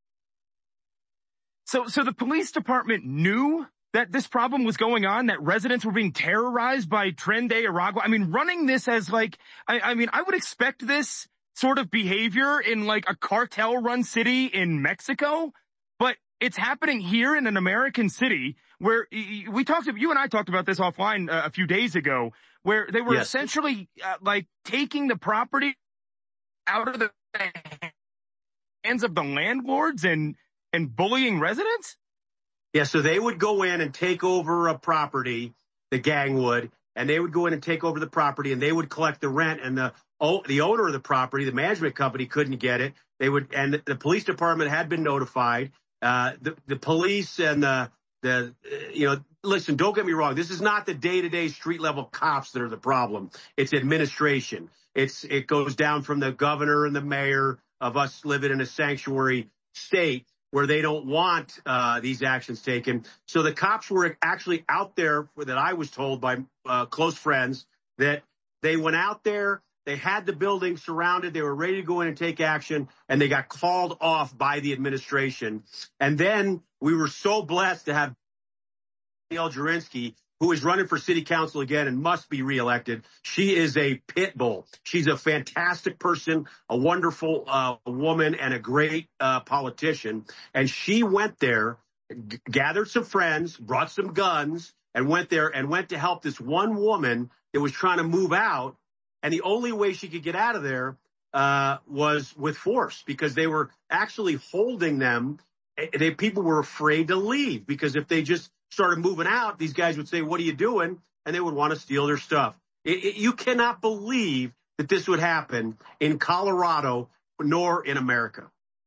So, so the police department knew that this problem was going on, that residents were being terrorized by Tren de Aragua. I mean, running this as like, I, I mean, I would expect this sort of behavior in like a cartel-run city in Mexico, but it's happening here in an American city where we talked, you and I talked about this offline uh, a few days ago, where they were yes. essentially uh, like taking the property out of the hands of the landlords and, and bullying residents? Yeah, so they would go in and take over a property, the gang would, and they would go in and take over the property, and they would collect the rent, and the oh, the owner of the property, the management company, couldn't get it. They would, and the, the police department had been notified. Uh, the the police and the the uh, you know, listen, don't get me wrong. This is not the day-to-day street level cops that are the problem. It's administration. It's it goes down from the governor and the mayor of us living in a sanctuary state where they don't want uh, these actions taken. So the cops were actually out there, that I was told by uh, close friends, that they went out there, they had the building surrounded, they were ready to go in and take action, and they got called off by the administration. And then we were so blessed to have Danielle Jurinsky, who is running for city council again and must be reelected. She is a pit bull. She's a fantastic person, a wonderful uh, woman, and a great uh, politician. And she went there, g- gathered some friends, brought some guns, and went there and went to help this one woman that was trying to move out. And the only way she could get out of there uh, was with force, because they were actually holding them. They, people were afraid to leave, because if they just started moving out, these guys would say, "What are you doing?" And they would want to steal their stuff. It, it, you cannot believe that this would happen in Colorado, nor in America.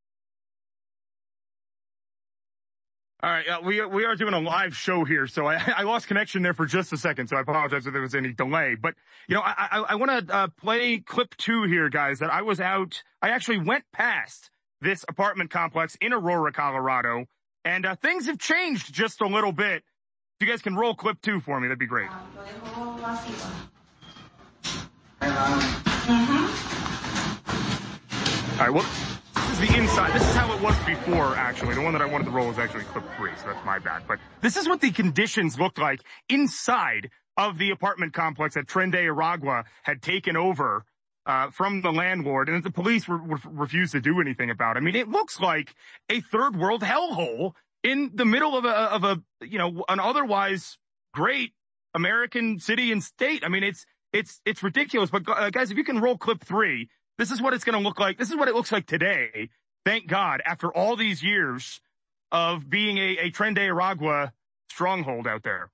All right, uh, we we are doing a live show here, so I, I lost connection there for just a second, so I apologize if there was any delay. But, you know, I, I, I want to uh, play clip two here, guys, that I was out. I actually went past this apartment complex in Aurora, Colorado, and uh, things have changed just a little bit. If you guys can roll clip two for me, that'd be great. All right, well, this is the inside. This is how it was before, actually. The one that I wanted to roll is actually clip three, so that's my bad. But this is what the conditions looked like inside of the apartment complex that Tren de Aragua had taken over uh from the landlord, and the police re- re- refused to do anything about it. I mean, it looks like a third world hellhole in the middle of a, of a, you know, an otherwise great American city and state. I mean, it's, it's, it's ridiculous. But uh, guys, if you can roll clip three, this is what it's going to look like. This is what it looks like today. Thank God, after all these years of being a, a Tren de Aragua stronghold out there.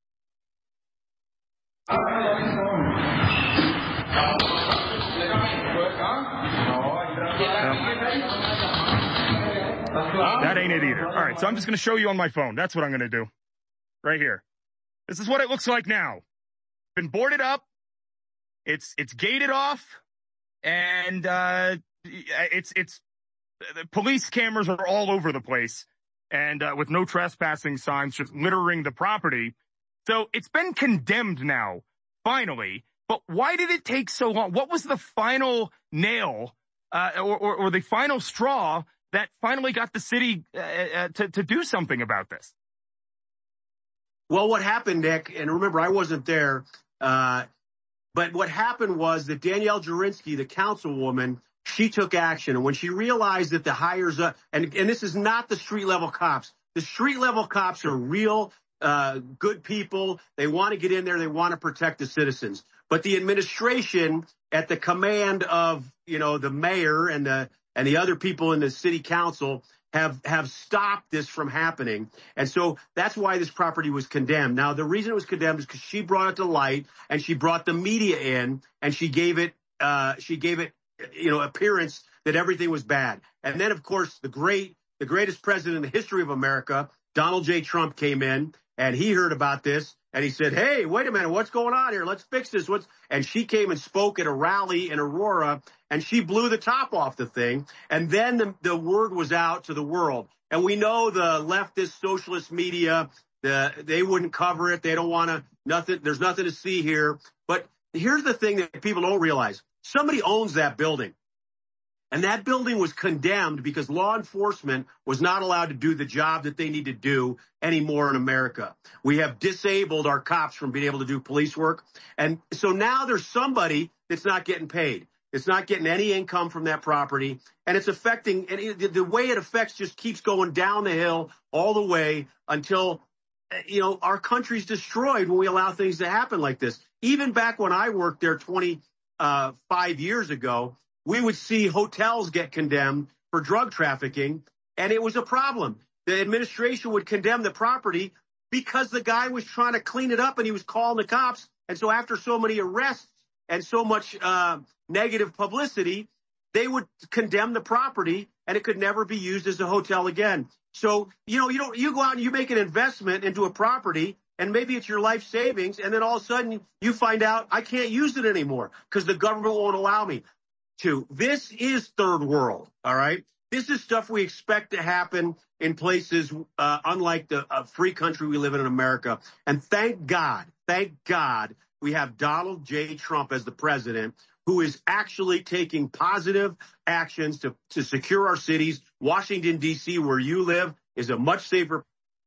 That ain't it either. All right, so I'm just going to show you on my phone. That's what I'm going to do. Right here. This is what it looks like now. Been boarded up. It's it's gated off. And uh it's it's the police cameras are all over the place. And uh, with no trespassing signs, just littering the property. So it's been condemned now, finally. But why did it take so long? What was the final nail uh, or, or, or the final straw that finally got the city uh, uh, to, to do something about this? Well, what happened, Nick, and remember, I wasn't there, uh, but what happened was that Danielle Jurinsky, the councilwoman, she took action. And when she realized that the hires, uh, and, and this is not the street level cops, the street level cops are real uh, good people. They want to get in there. They want to protect the citizens. But the administration, at the command of, you know, the mayor and the and the other people in the city council, have have stopped this from happening. And so that's why this property was condemned. Now, the reason it was condemned is because she brought it to light, and she brought the media in, and she gave it uh, she gave it, you know, appearance that everything was bad. And then, of course, the great the greatest president in the history of America, Donald J. Trump, came in, and he heard about this. And he said, "Hey, wait a minute, what's going on here? Let's fix this." What's and she came and spoke at a rally in Aurora, and she blew the top off the thing. And then the, the word was out to the world. And we know the leftist socialist media, The, they wouldn't cover it. They don't want to, nothing, there's nothing to see here. But here's the thing that people don't realize. Somebody owns that building. And that building was condemned because law enforcement was not allowed to do the job that they need to do anymore in America. We have disabled our cops from being able to do police work. And so now there's somebody that's not getting paid. It's not getting any income from that property. And it's affecting, and it, the way it affects just keeps going down the hill all the way until, you know, our country's destroyed when we allow things to happen like this. Even back when I worked there twenty-five years ago, we would see hotels get condemned for drug trafficking, and it was a problem. The administration would condemn the property because the guy was trying to clean it up and he was calling the cops. And so after so many arrests and so much uh, negative publicity, they would condemn the property and it could never be used as a hotel again. So, you know, you don't, you go out and you make an investment into a property and maybe it's your life savings. And then all of a sudden you find out I can't use it anymore because the government won't allow me to. This is third world. All right. This is stuff we expect to happen in places uh, unlike the uh, free country we live in in America. And thank God, thank God we have Donald J. Trump as the president, who is actually taking positive actions to, to secure our cities. Washington, D C, where you live, is a much safer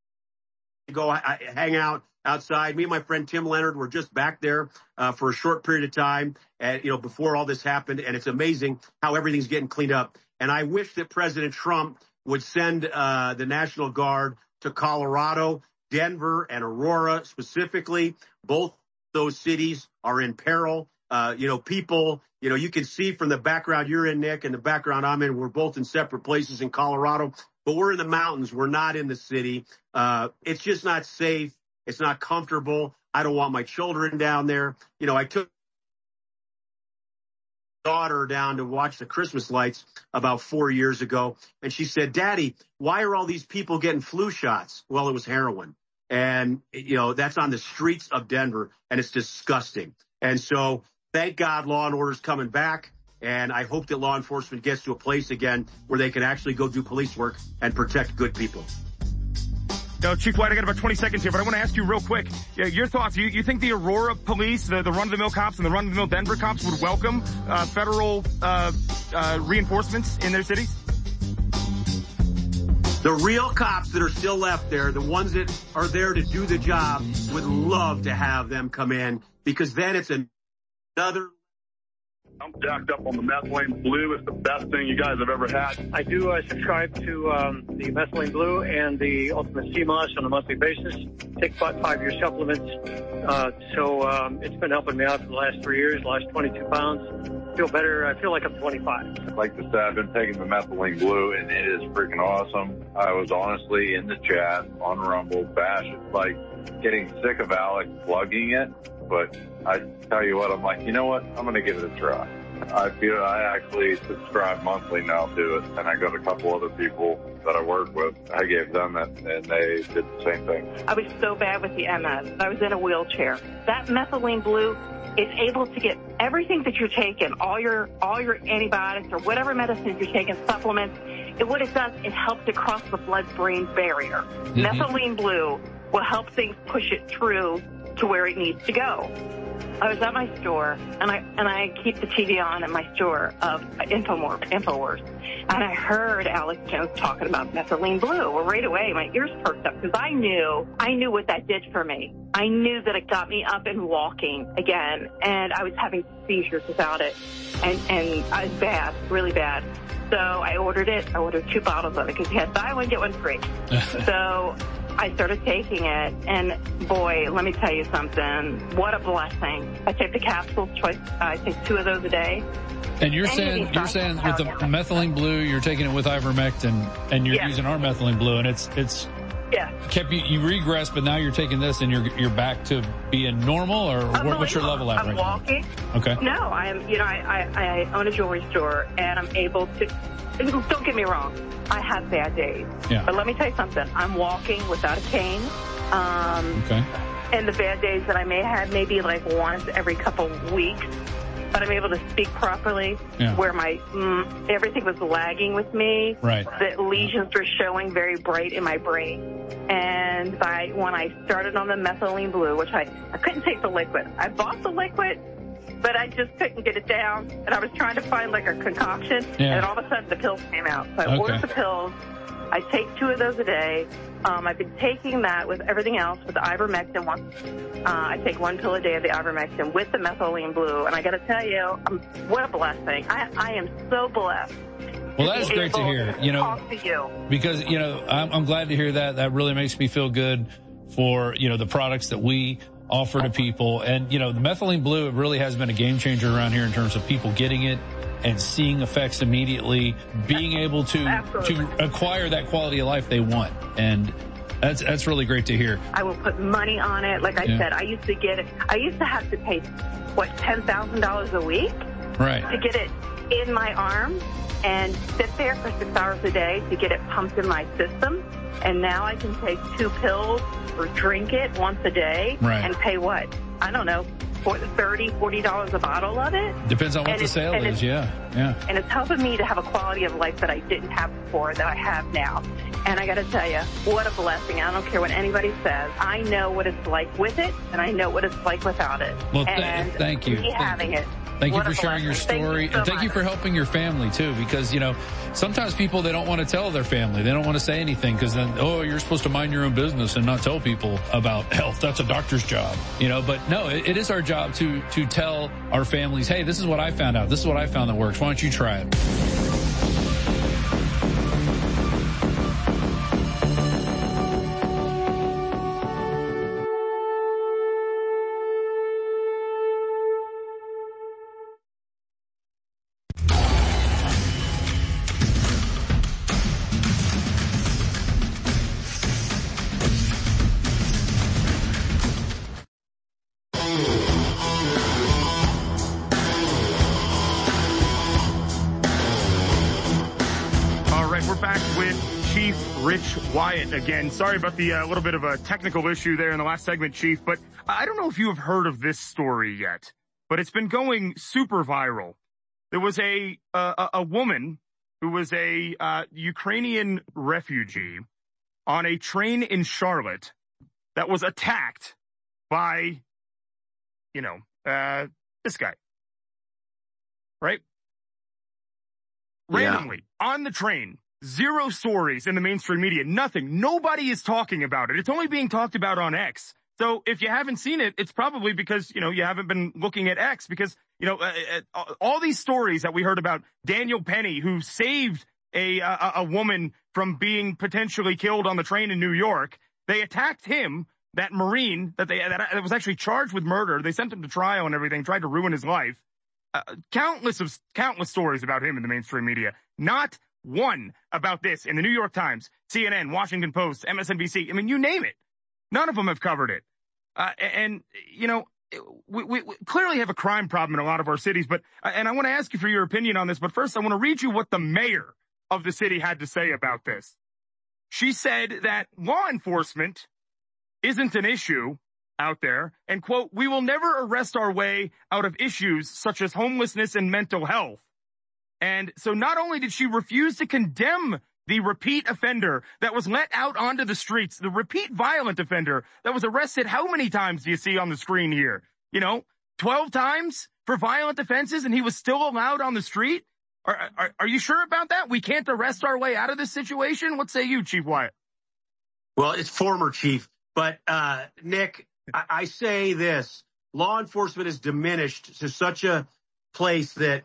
to go I, I, hang out outside. Me and my friend Tim Leonard were just back there uh, for a short period of time, and you know, before all this happened. And it's amazing how everything's getting cleaned up. And I wish that President Trump would send uh, the National Guard to Colorado, Denver, and Aurora specifically. Both those cities are in peril. Uh, you know, people, you know, you can see from the background you're in, Nick, and the background I'm in, we're both in separate places in Colorado, but we're in the mountains. We're not in the city. Uh, it's just not safe. It's not comfortable. I don't want my children down there. You know, I took my daughter down to watch the Christmas lights about four years ago, and she said, Daddy, why are all these people getting flu shots? Well, it was heroin. And, you know, that's on the streets of Denver, and it's disgusting. And so thank God law and order is coming back, and I hope that law enforcement gets to a place again where they can actually go do police work and protect good people. No, Chief White, I got about twenty seconds here, but I want to ask you real quick, yeah, your thoughts. You, you think the Aurora police, the, the run-of-the-mill cops and the run-of-the-mill Denver cops would welcome uh, federal uh, uh, reinforcements in their cities? The real cops that are still left there, the ones that are there to do the job, would love to have them come in, because then it's another. I'm jacked up on the methylene blue. It's the best thing you guys have ever had. I do uh, subscribe to um, the methylene blue and the Ultimate C M O S on a monthly basis. Take about five-year supplements. Uh, so um, it's been helping me out for the last three years, lost twenty-two pounds. Feel better. I feel like I'm twenty-five. Like to say, I've been taking the methylene blue, and it is freaking awesome. I was honestly in the chat on Rumble, bash it, like getting sick of Alex plugging it. But I tell you what, I'm like, you know what? I'm going to give it a try. I feel I actually subscribe monthly now to it, and I got a couple other people that I work with. I gave them it, and they did the same thing. I was so bad with the M S. I was in a wheelchair. That methylene blue is able to get everything that you're taking, all your all your antibiotics or whatever medicines you're taking, supplements. And what it does, it helps to cross the blood-brain barrier. Mm-hmm. Methylene blue will help things push it through to where it needs to go. I was at my store, and I and I keep the T V on at my store of Infowars, Infowars, and I heard Alex Jones talking about methylene blue. Well, right away, my ears perked up because I knew I knew what that did for me. I knew that it got me up and walking again, and I was having seizures without it, and and I was bad, really bad. So I ordered it. I ordered two bottles of it because you had buy one get one free. So I started taking it, and boy, let me tell you something. What a blessing. I take the capsules twice. I take two of those a day. And you're saying you're saying with the methylene blue, you're taking it with ivermectin, and you're yes. using our methylene blue, and it's it's yeah. kept you you regressed, but now you're taking this, and you're you're back to being normal, or what, what's your level at I'm right walking. now? Okay. No, I'm. You know, I, I I own a jewelry store, and I'm able to. Don't get me wrong. I have bad days. Yeah. But let me tell you something. I'm walking without a cane. Um, okay. And the bad days that I may have, maybe like once every couple weeks, but I'm able to speak properly. Yeah. Where my mm, everything was lagging with me. Right. The lesions were showing very bright in my brain, and And by when I started on the methylene blue, which I, I couldn't take the liquid. I bought the liquid, but I just couldn't get it down. And I was trying to find like a concoction. Yeah. And all of a sudden the pills came out. So I Okay. ordered the pills. I take two of those a day. Um, I've been taking that with everything else, with the ivermectin. One, uh, I take one pill a day of the ivermectin with the methylene blue. And I got to tell you, um, what a blessing. I, I am so blessed. Well, that is great to hear. You know, talk to you. because, you know, I'm, I'm glad to hear that. That really makes me feel good for, you know, the products that we offer to people. And, you know, the methylene blue, it really has been a game changer around here in terms of people getting it and seeing effects immediately, being able to, to acquire that quality of life they want. And that's, that's really great to hear. I will put money on it. Like I Yeah. said, I used to get it. I used to have to pay, what, ten thousand dollars a week? Right. To get it in my arm and sit there for six hours a day to get it pumped in my system. And now I can take two pills or drink it once a day Right. and pay what? I don't know, thirty dollars, forty dollars a bottle of it. Depends on what And the it's- sale and is. it's- Yeah. Yeah. And it's helping me to have a quality of life that I didn't have before that I have now. And I got to tell you, what a blessing. I don't care what anybody says. I know what it's like with it, and I know what it's like without it. Well, th- and thank you. Me Thank having it. Thank you What for a sharing your blessing. story. Thank you so and thank you much. for helping your family too, because, you know, sometimes people, they don't want to tell their family. They don't want to say anything because then, oh, you're supposed to mind your own business and not tell people about health. That's a doctor's job, you know, but no, it, it is our job to, to tell our families, hey, this is what I found out. This is what I found that works. Why don't you try it? All right, we're back with Chief Rich Wyatt again. Sorry about the uh, little bit of a technical issue there in the last segment, Chief, but I don't know if you have heard of this story yet, but it's been going super viral. There was a uh, a woman who was a uh, Ukrainian refugee on a train in Charlotte that was attacked by, you know, uh, this guy, right? Randomly, on the train, zero stories in the mainstream media, nothing. Nobody is talking about it. It's only being talked about on X. So if you haven't seen it, it's probably because, you know, you haven't been looking at X because, you know, uh, uh, all these stories that we heard about Daniel Penny, who saved a, uh, a woman from being potentially killed on the train in New York. They attacked him, that Marine that they, that, that was actually charged with murder. They sent him to trial and everything, tried to ruin his life. Uh, countless of countless stories about him in the mainstream media. Not one about this in the New York Times, C N N, Washington Post, M S N B C. I mean, you name it. None of them have covered it. Uh, and, you know, we, we, we clearly have a crime problem in a lot of our cities, but, and I want to ask you for your opinion on this, but first I want to read you what the mayor of the city had to say about this. She said that law enforcement isn't an issue out there, and quote, we will never arrest our way out of issues such as homelessness and mental health. And so not only did she refuse to condemn the repeat offender that was let out onto the streets, the repeat violent offender that was arrested, how many times do you see on the screen here? You know, twelve times for violent offenses, and he was still allowed on the street? Are, are, are you sure about that? We can't arrest our way out of this situation? What say you, Chief Wyatt? Well, it's former chief, but, uh, Nick, I, I say this, law enforcement is diminished to such a place that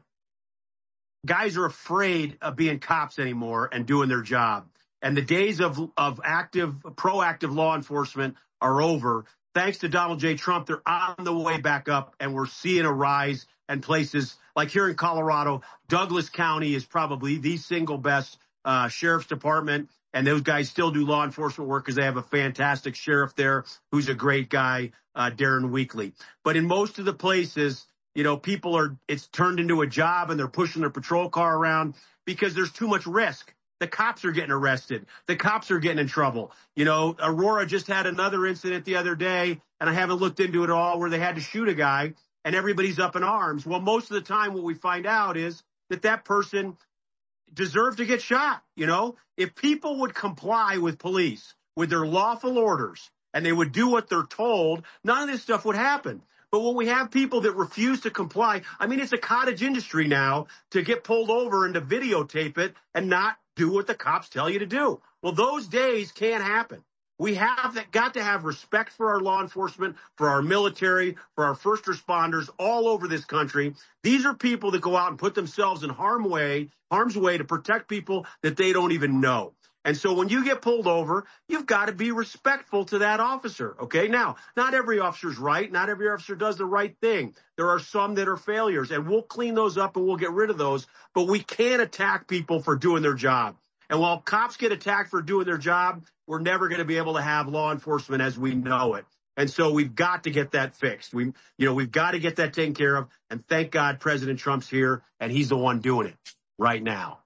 guys are afraid of being cops anymore and doing their job. And the days of, of active, proactive law enforcement are over. Thanks to Donald J. Trump, they're on the way back up, and we're seeing a rise in places like here in Colorado. Douglas County is probably the single best uh, sheriff's department, and those guys still do law enforcement work because they have a fantastic sheriff there who's a great guy, uh, Darren Weekly. But in most of the places, you know, people are, it's turned into a job and they're pushing their patrol car around because there's too much risk. The cops are getting arrested. The cops are getting in trouble. You know, Aurora just had another incident the other day, and I haven't looked into it all, where they had to shoot a guy and everybody's up in arms. Well, most of the time what we find out is that that person deserved to get shot. You know, if people would comply with police, with their lawful orders and they would do what they're told, none of this stuff would happen. But when we have people that refuse to comply, I mean, it's a cottage industry now to get pulled over and to videotape it and not do what the cops tell you to do. Well, those days can't happen. We have that, got to have respect for our law enforcement, for our military, for our first responders all over this country. These are people that go out and put themselves in harm way, harm's way to protect people that they don't even know. And so when you get pulled over, you've got to be respectful to that officer. Okay. Now, not every officer's right. Not every officer does the right thing. There are some that are failures, and we'll clean those up and we'll get rid of those. But we can't attack people for doing their job. And while cops get attacked for doing their job, we're never going to be able to have law enforcement as we know it. And so we've got to get that fixed. We, you know, we've got to get that taken care of. And thank God President Trump's here and he's the one doing it right now.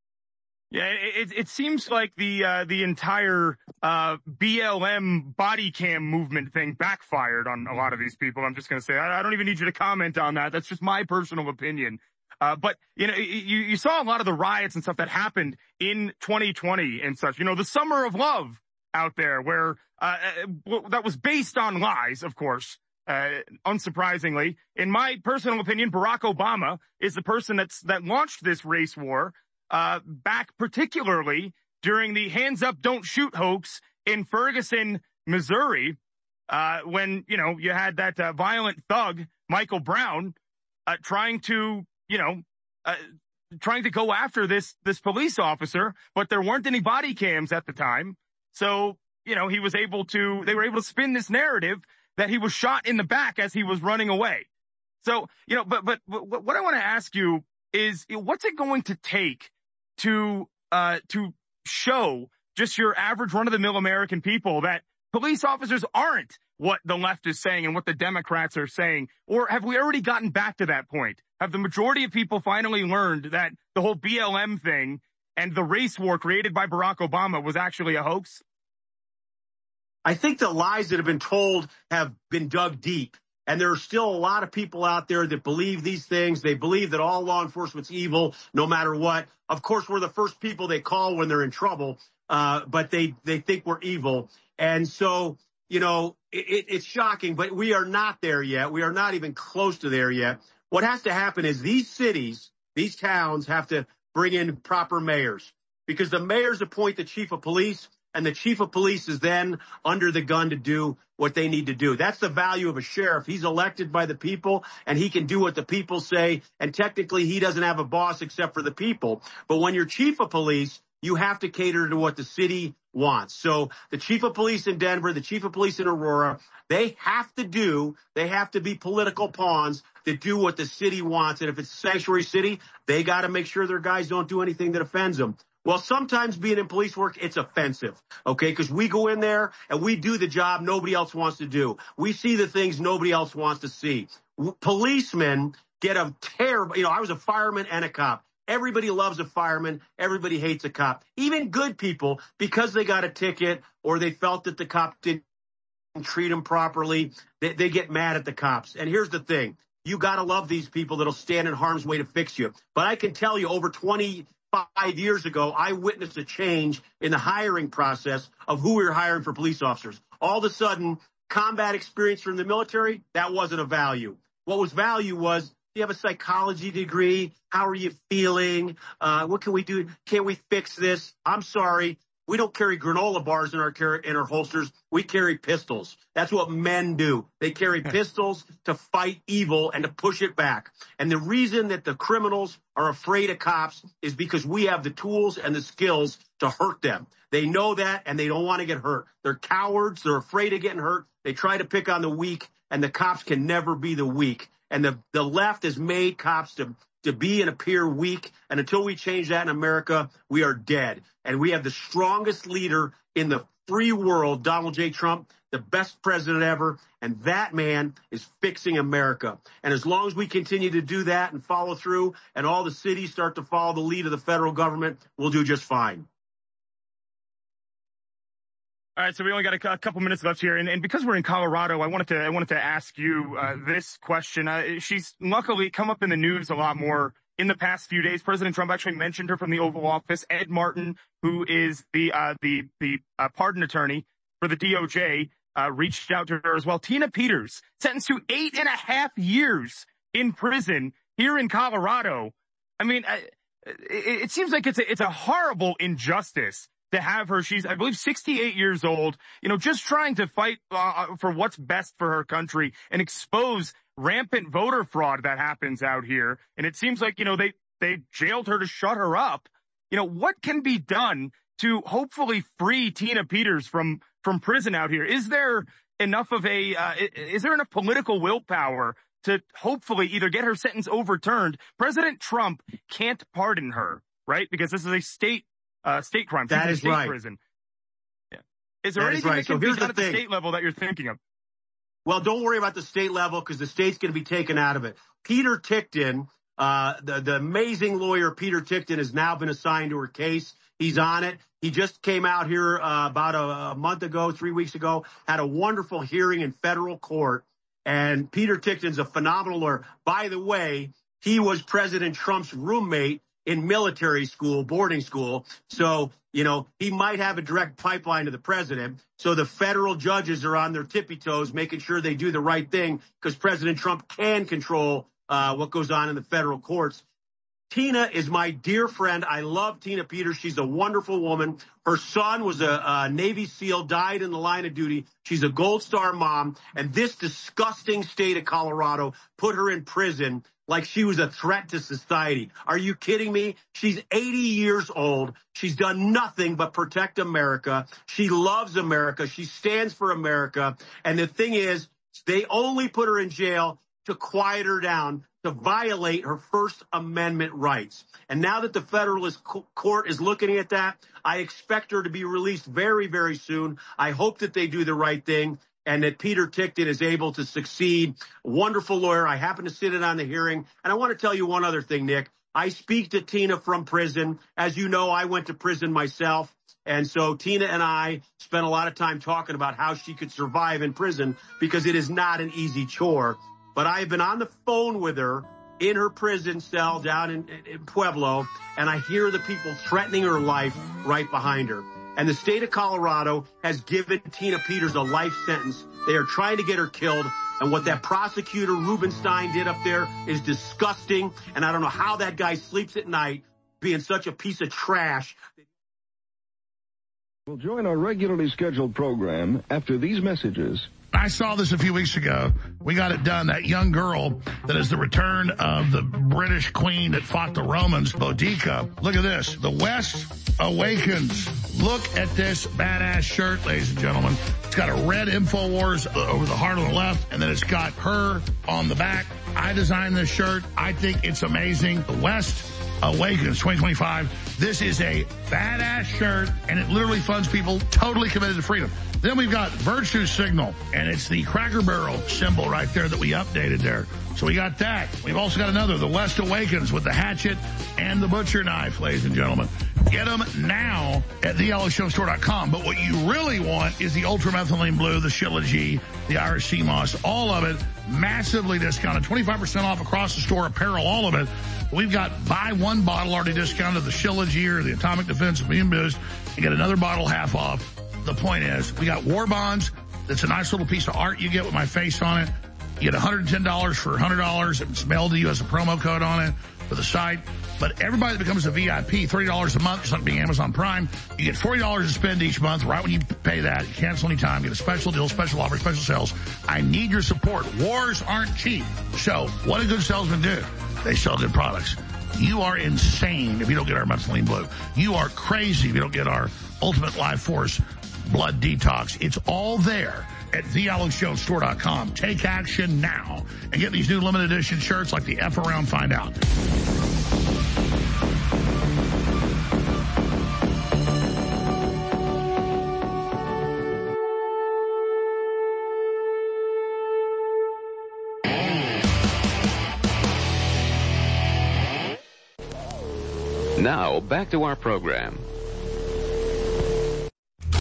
Yeah, it, it seems like the uh, the entire uh, B L M body cam movement thing backfired on a lot of these people. I'm just going to say, I, I don't even need you to comment on that. That's just my personal opinion. Uh, but, you know, you, you saw a lot of the riots and stuff that happened in twenty twenty and such. You know, the summer of love out there where uh, that was based on lies, of course. Uh, unsurprisingly, in my personal opinion, Barack Obama is the person that's that launched this race war. Uh, back particularly during the hands up, don't shoot hoax in Ferguson, Missouri, uh, when, you know, you had that uh, violent thug, Michael Brown, uh, trying to, you know, uh, trying to go after this, this police officer, but there weren't any body cams at the time. So, you know, he was able to, they were able to spin this narrative that he was shot in the back as he was running away. So, you know, but, but, but what I want to ask you is, what's it going to take to, uh, to show just your average run-of-the-mill American people that police officers aren't what the left is saying and what the Democrats are saying? Or have we already gotten back to that point? Have the majority of people finally learned that the whole B L M thing and the race war created by Barack Obama was actually a hoax? I think the lies that have been told have been dug deep. And there are still a lot of people out there that believe these things. They believe that all law enforcement's evil, no matter what. Of course, we're the first people they call when they're in trouble, uh, but they, they think we're evil. And so, you know, it, it's shocking, but we are not there yet. We are not even close to there yet. What has to happen is these cities, these towns have to bring in proper mayors, because the mayors appoint the chief of police, and the chief of police is then under the gun to do what they need to do. That's the value of a sheriff. He's elected by the people, and he can do what the people say. And technically, he doesn't have a boss except for the people. But when you're chief of police, you have to cater to what the city wants. So the chief of police in Denver, the chief of police in Aurora, they have to do, they have to be political pawns that do what the city wants. And if it's a sanctuary city, they got to make sure their guys don't do anything that offends them. Well, sometimes being in police work, it's offensive, okay? Because we go in there and we do the job nobody else wants to do. We see the things nobody else wants to see. Policemen get a terrible, you know, I was a fireman and a cop. Everybody loves a fireman. Everybody hates a cop. Even good people, because they got a ticket or they felt that the cop didn't treat them properly, they, they get mad at the cops. And here's the thing. You got to love these people that'll stand in harm's way to fix you. But I can tell you, over twenty-five years ago, I witnessed a change in the hiring process of who we were hiring for police officers. All of a sudden, combat experience from the military, that wasn't a value. What was value was, do you have a psychology degree? How are you feeling? Uh, what can we do? Can we fix this? I'm sorry. We don't carry granola bars in our in our holsters. We carry pistols. That's what men do. They carry pistols to fight evil and to push it back. And the reason that the criminals are afraid of cops is because we have the tools and the skills to hurt them. They know that, and they don't want to get hurt. They're cowards. They're afraid of getting hurt. They try to pick on the weak, and the cops can never be the weak. And the, the left has made cops to, to be and appear weak. And until we change that in America, we are dead. And we have the strongest leader in the free world, Donald J. Trump, the best president ever. And that man is fixing America. And as long as we continue to do that and follow through, and all the cities start to follow the lead of the federal government, we'll do just fine. All right, so we only got a, a couple minutes left here, and, and because we're in Colorado, I wanted to I wanted to ask you uh, this question. Uh, she's luckily come up in the news a lot more in the past few days. President Trump actually mentioned her from the Oval Office. Ed Martin, who is the uh, the the uh, pardon attorney for the D O J, uh, reached out to her as well. Tina Peters, sentenced to eight and a half years in prison here in Colorado. I mean, I, it, it seems like it's a, it's a horrible injustice to have her. She's, I believe, sixty-eight years old, you know, just trying to fight uh, for what's best for her country and expose rampant voter fraud that happens out here. And it seems like, you know, they, they jailed her to shut her up. You know, what can be done to hopefully free Tina Peters from, from prison out here? Is there enough of a, uh, is there enough political willpower to hopefully either get her sentence overturned? President Trump can't pardon her, right? Because this is a state, uh, state crime. That is state right. Prison. Yeah. Is there that anything right. that can so be done the at the thing. state level that you're thinking of? Well, don't worry about the state level because the state's going to be taken out of it. Peter Tickton, uh, the, the amazing lawyer Peter Tickton has now been assigned to her case. He's on it. He just came out here uh, about a, a month ago, three weeks ago, had a wonderful hearing in federal court. And Peter Tickton's a phenomenal lawyer. By the way, he was President Trump's roommate in military school, boarding school. So, you know, he might have a direct pipeline to the president. So the federal judges are on their tippy toes, making sure they do the right thing because President Trump can control uh, what goes on in the federal courts. Tina is my dear friend. I love Tina Peters. She's a wonderful woman. Her son was a, a Navy SEAL, died in the line of duty. She's a Gold Star mom. And this disgusting state of Colorado put her in prison like she was a threat to society. Are you kidding me? She's eighty years old. She's done nothing but protect America. She loves America. She stands for America. And the thing is, they only put her in jail to quiet her down, to violate her First Amendment rights. And now that the Federalist Court is looking at that, I expect her to be released very, very soon. I hope that they do the right thing and that Peter Tickton is able to succeed. Wonderful lawyer. I happen to sit in on the hearing. And I want to tell you one other thing, Nick. I speak to Tina from prison. As you know, I went to prison myself. And so Tina and I spent a lot of time talking about how she could survive in prison because it is not an easy chore. But I have been on the phone with her in her prison cell down in, in Pueblo, and I hear the people threatening her life right behind her. And the state of Colorado has given Tina Peters a life sentence. They are trying to get her killed. And what that prosecutor Rubenstein did up there is disgusting. And I don't know how that guy sleeps at night being such a piece of trash. We'll join our regularly scheduled program after these messages. I saw this a few weeks ago. We got it done. That young girl that is the return of the British queen that fought the Romans, Boudica. Look at this. The West awakens. Look at this badass shirt, ladies and gentlemen. It's got a red InfoWars over the heart on the left, and then it's got her on the back. I designed this shirt. I think it's amazing. The West awakens twenty twenty-five. This is a badass shirt, and it literally funds people totally committed to freedom. Then we've got Virtue Signal, and it's the Cracker Barrel symbol right there that we updated there. So we got that. We've also got another, the West Awakens, with the hatchet and the butcher knife, ladies and gentlemen. Get them now at the alex jones store dot com. But what you really want is the Ultramethylene Blue, the Shilajit, the Irish Sea Moss, all of it massively discounted. twenty-five percent off across the store, apparel, all of it. We've got buy one bottle already discounted, the Shilajit or the Atomic Defense Immune Boost, and get another bottle half off. The point is, we got War Bonds. That's a nice little piece of art you get with my face on it. You get one hundred ten dollars for one hundred dollars. It's mailed to you as a promo code on it for the site. But everybody that becomes a V I P, thirty dollars a month, just like being Amazon Prime, you get forty dollars to spend each month. Right when you pay that, you cancel any time, get a special deal, special offer, special sales. I need your support. Wars aren't cheap. So what do good salesmen do? They sell good products. You are insane if you don't get our Methylene Blue. You are crazy if you don't get our Ultimate Life Force Blood Detox. It's all there at the alex jones store dot com. Take action now and get these new limited edition shirts like the F Around Find Out. Now, back to our program.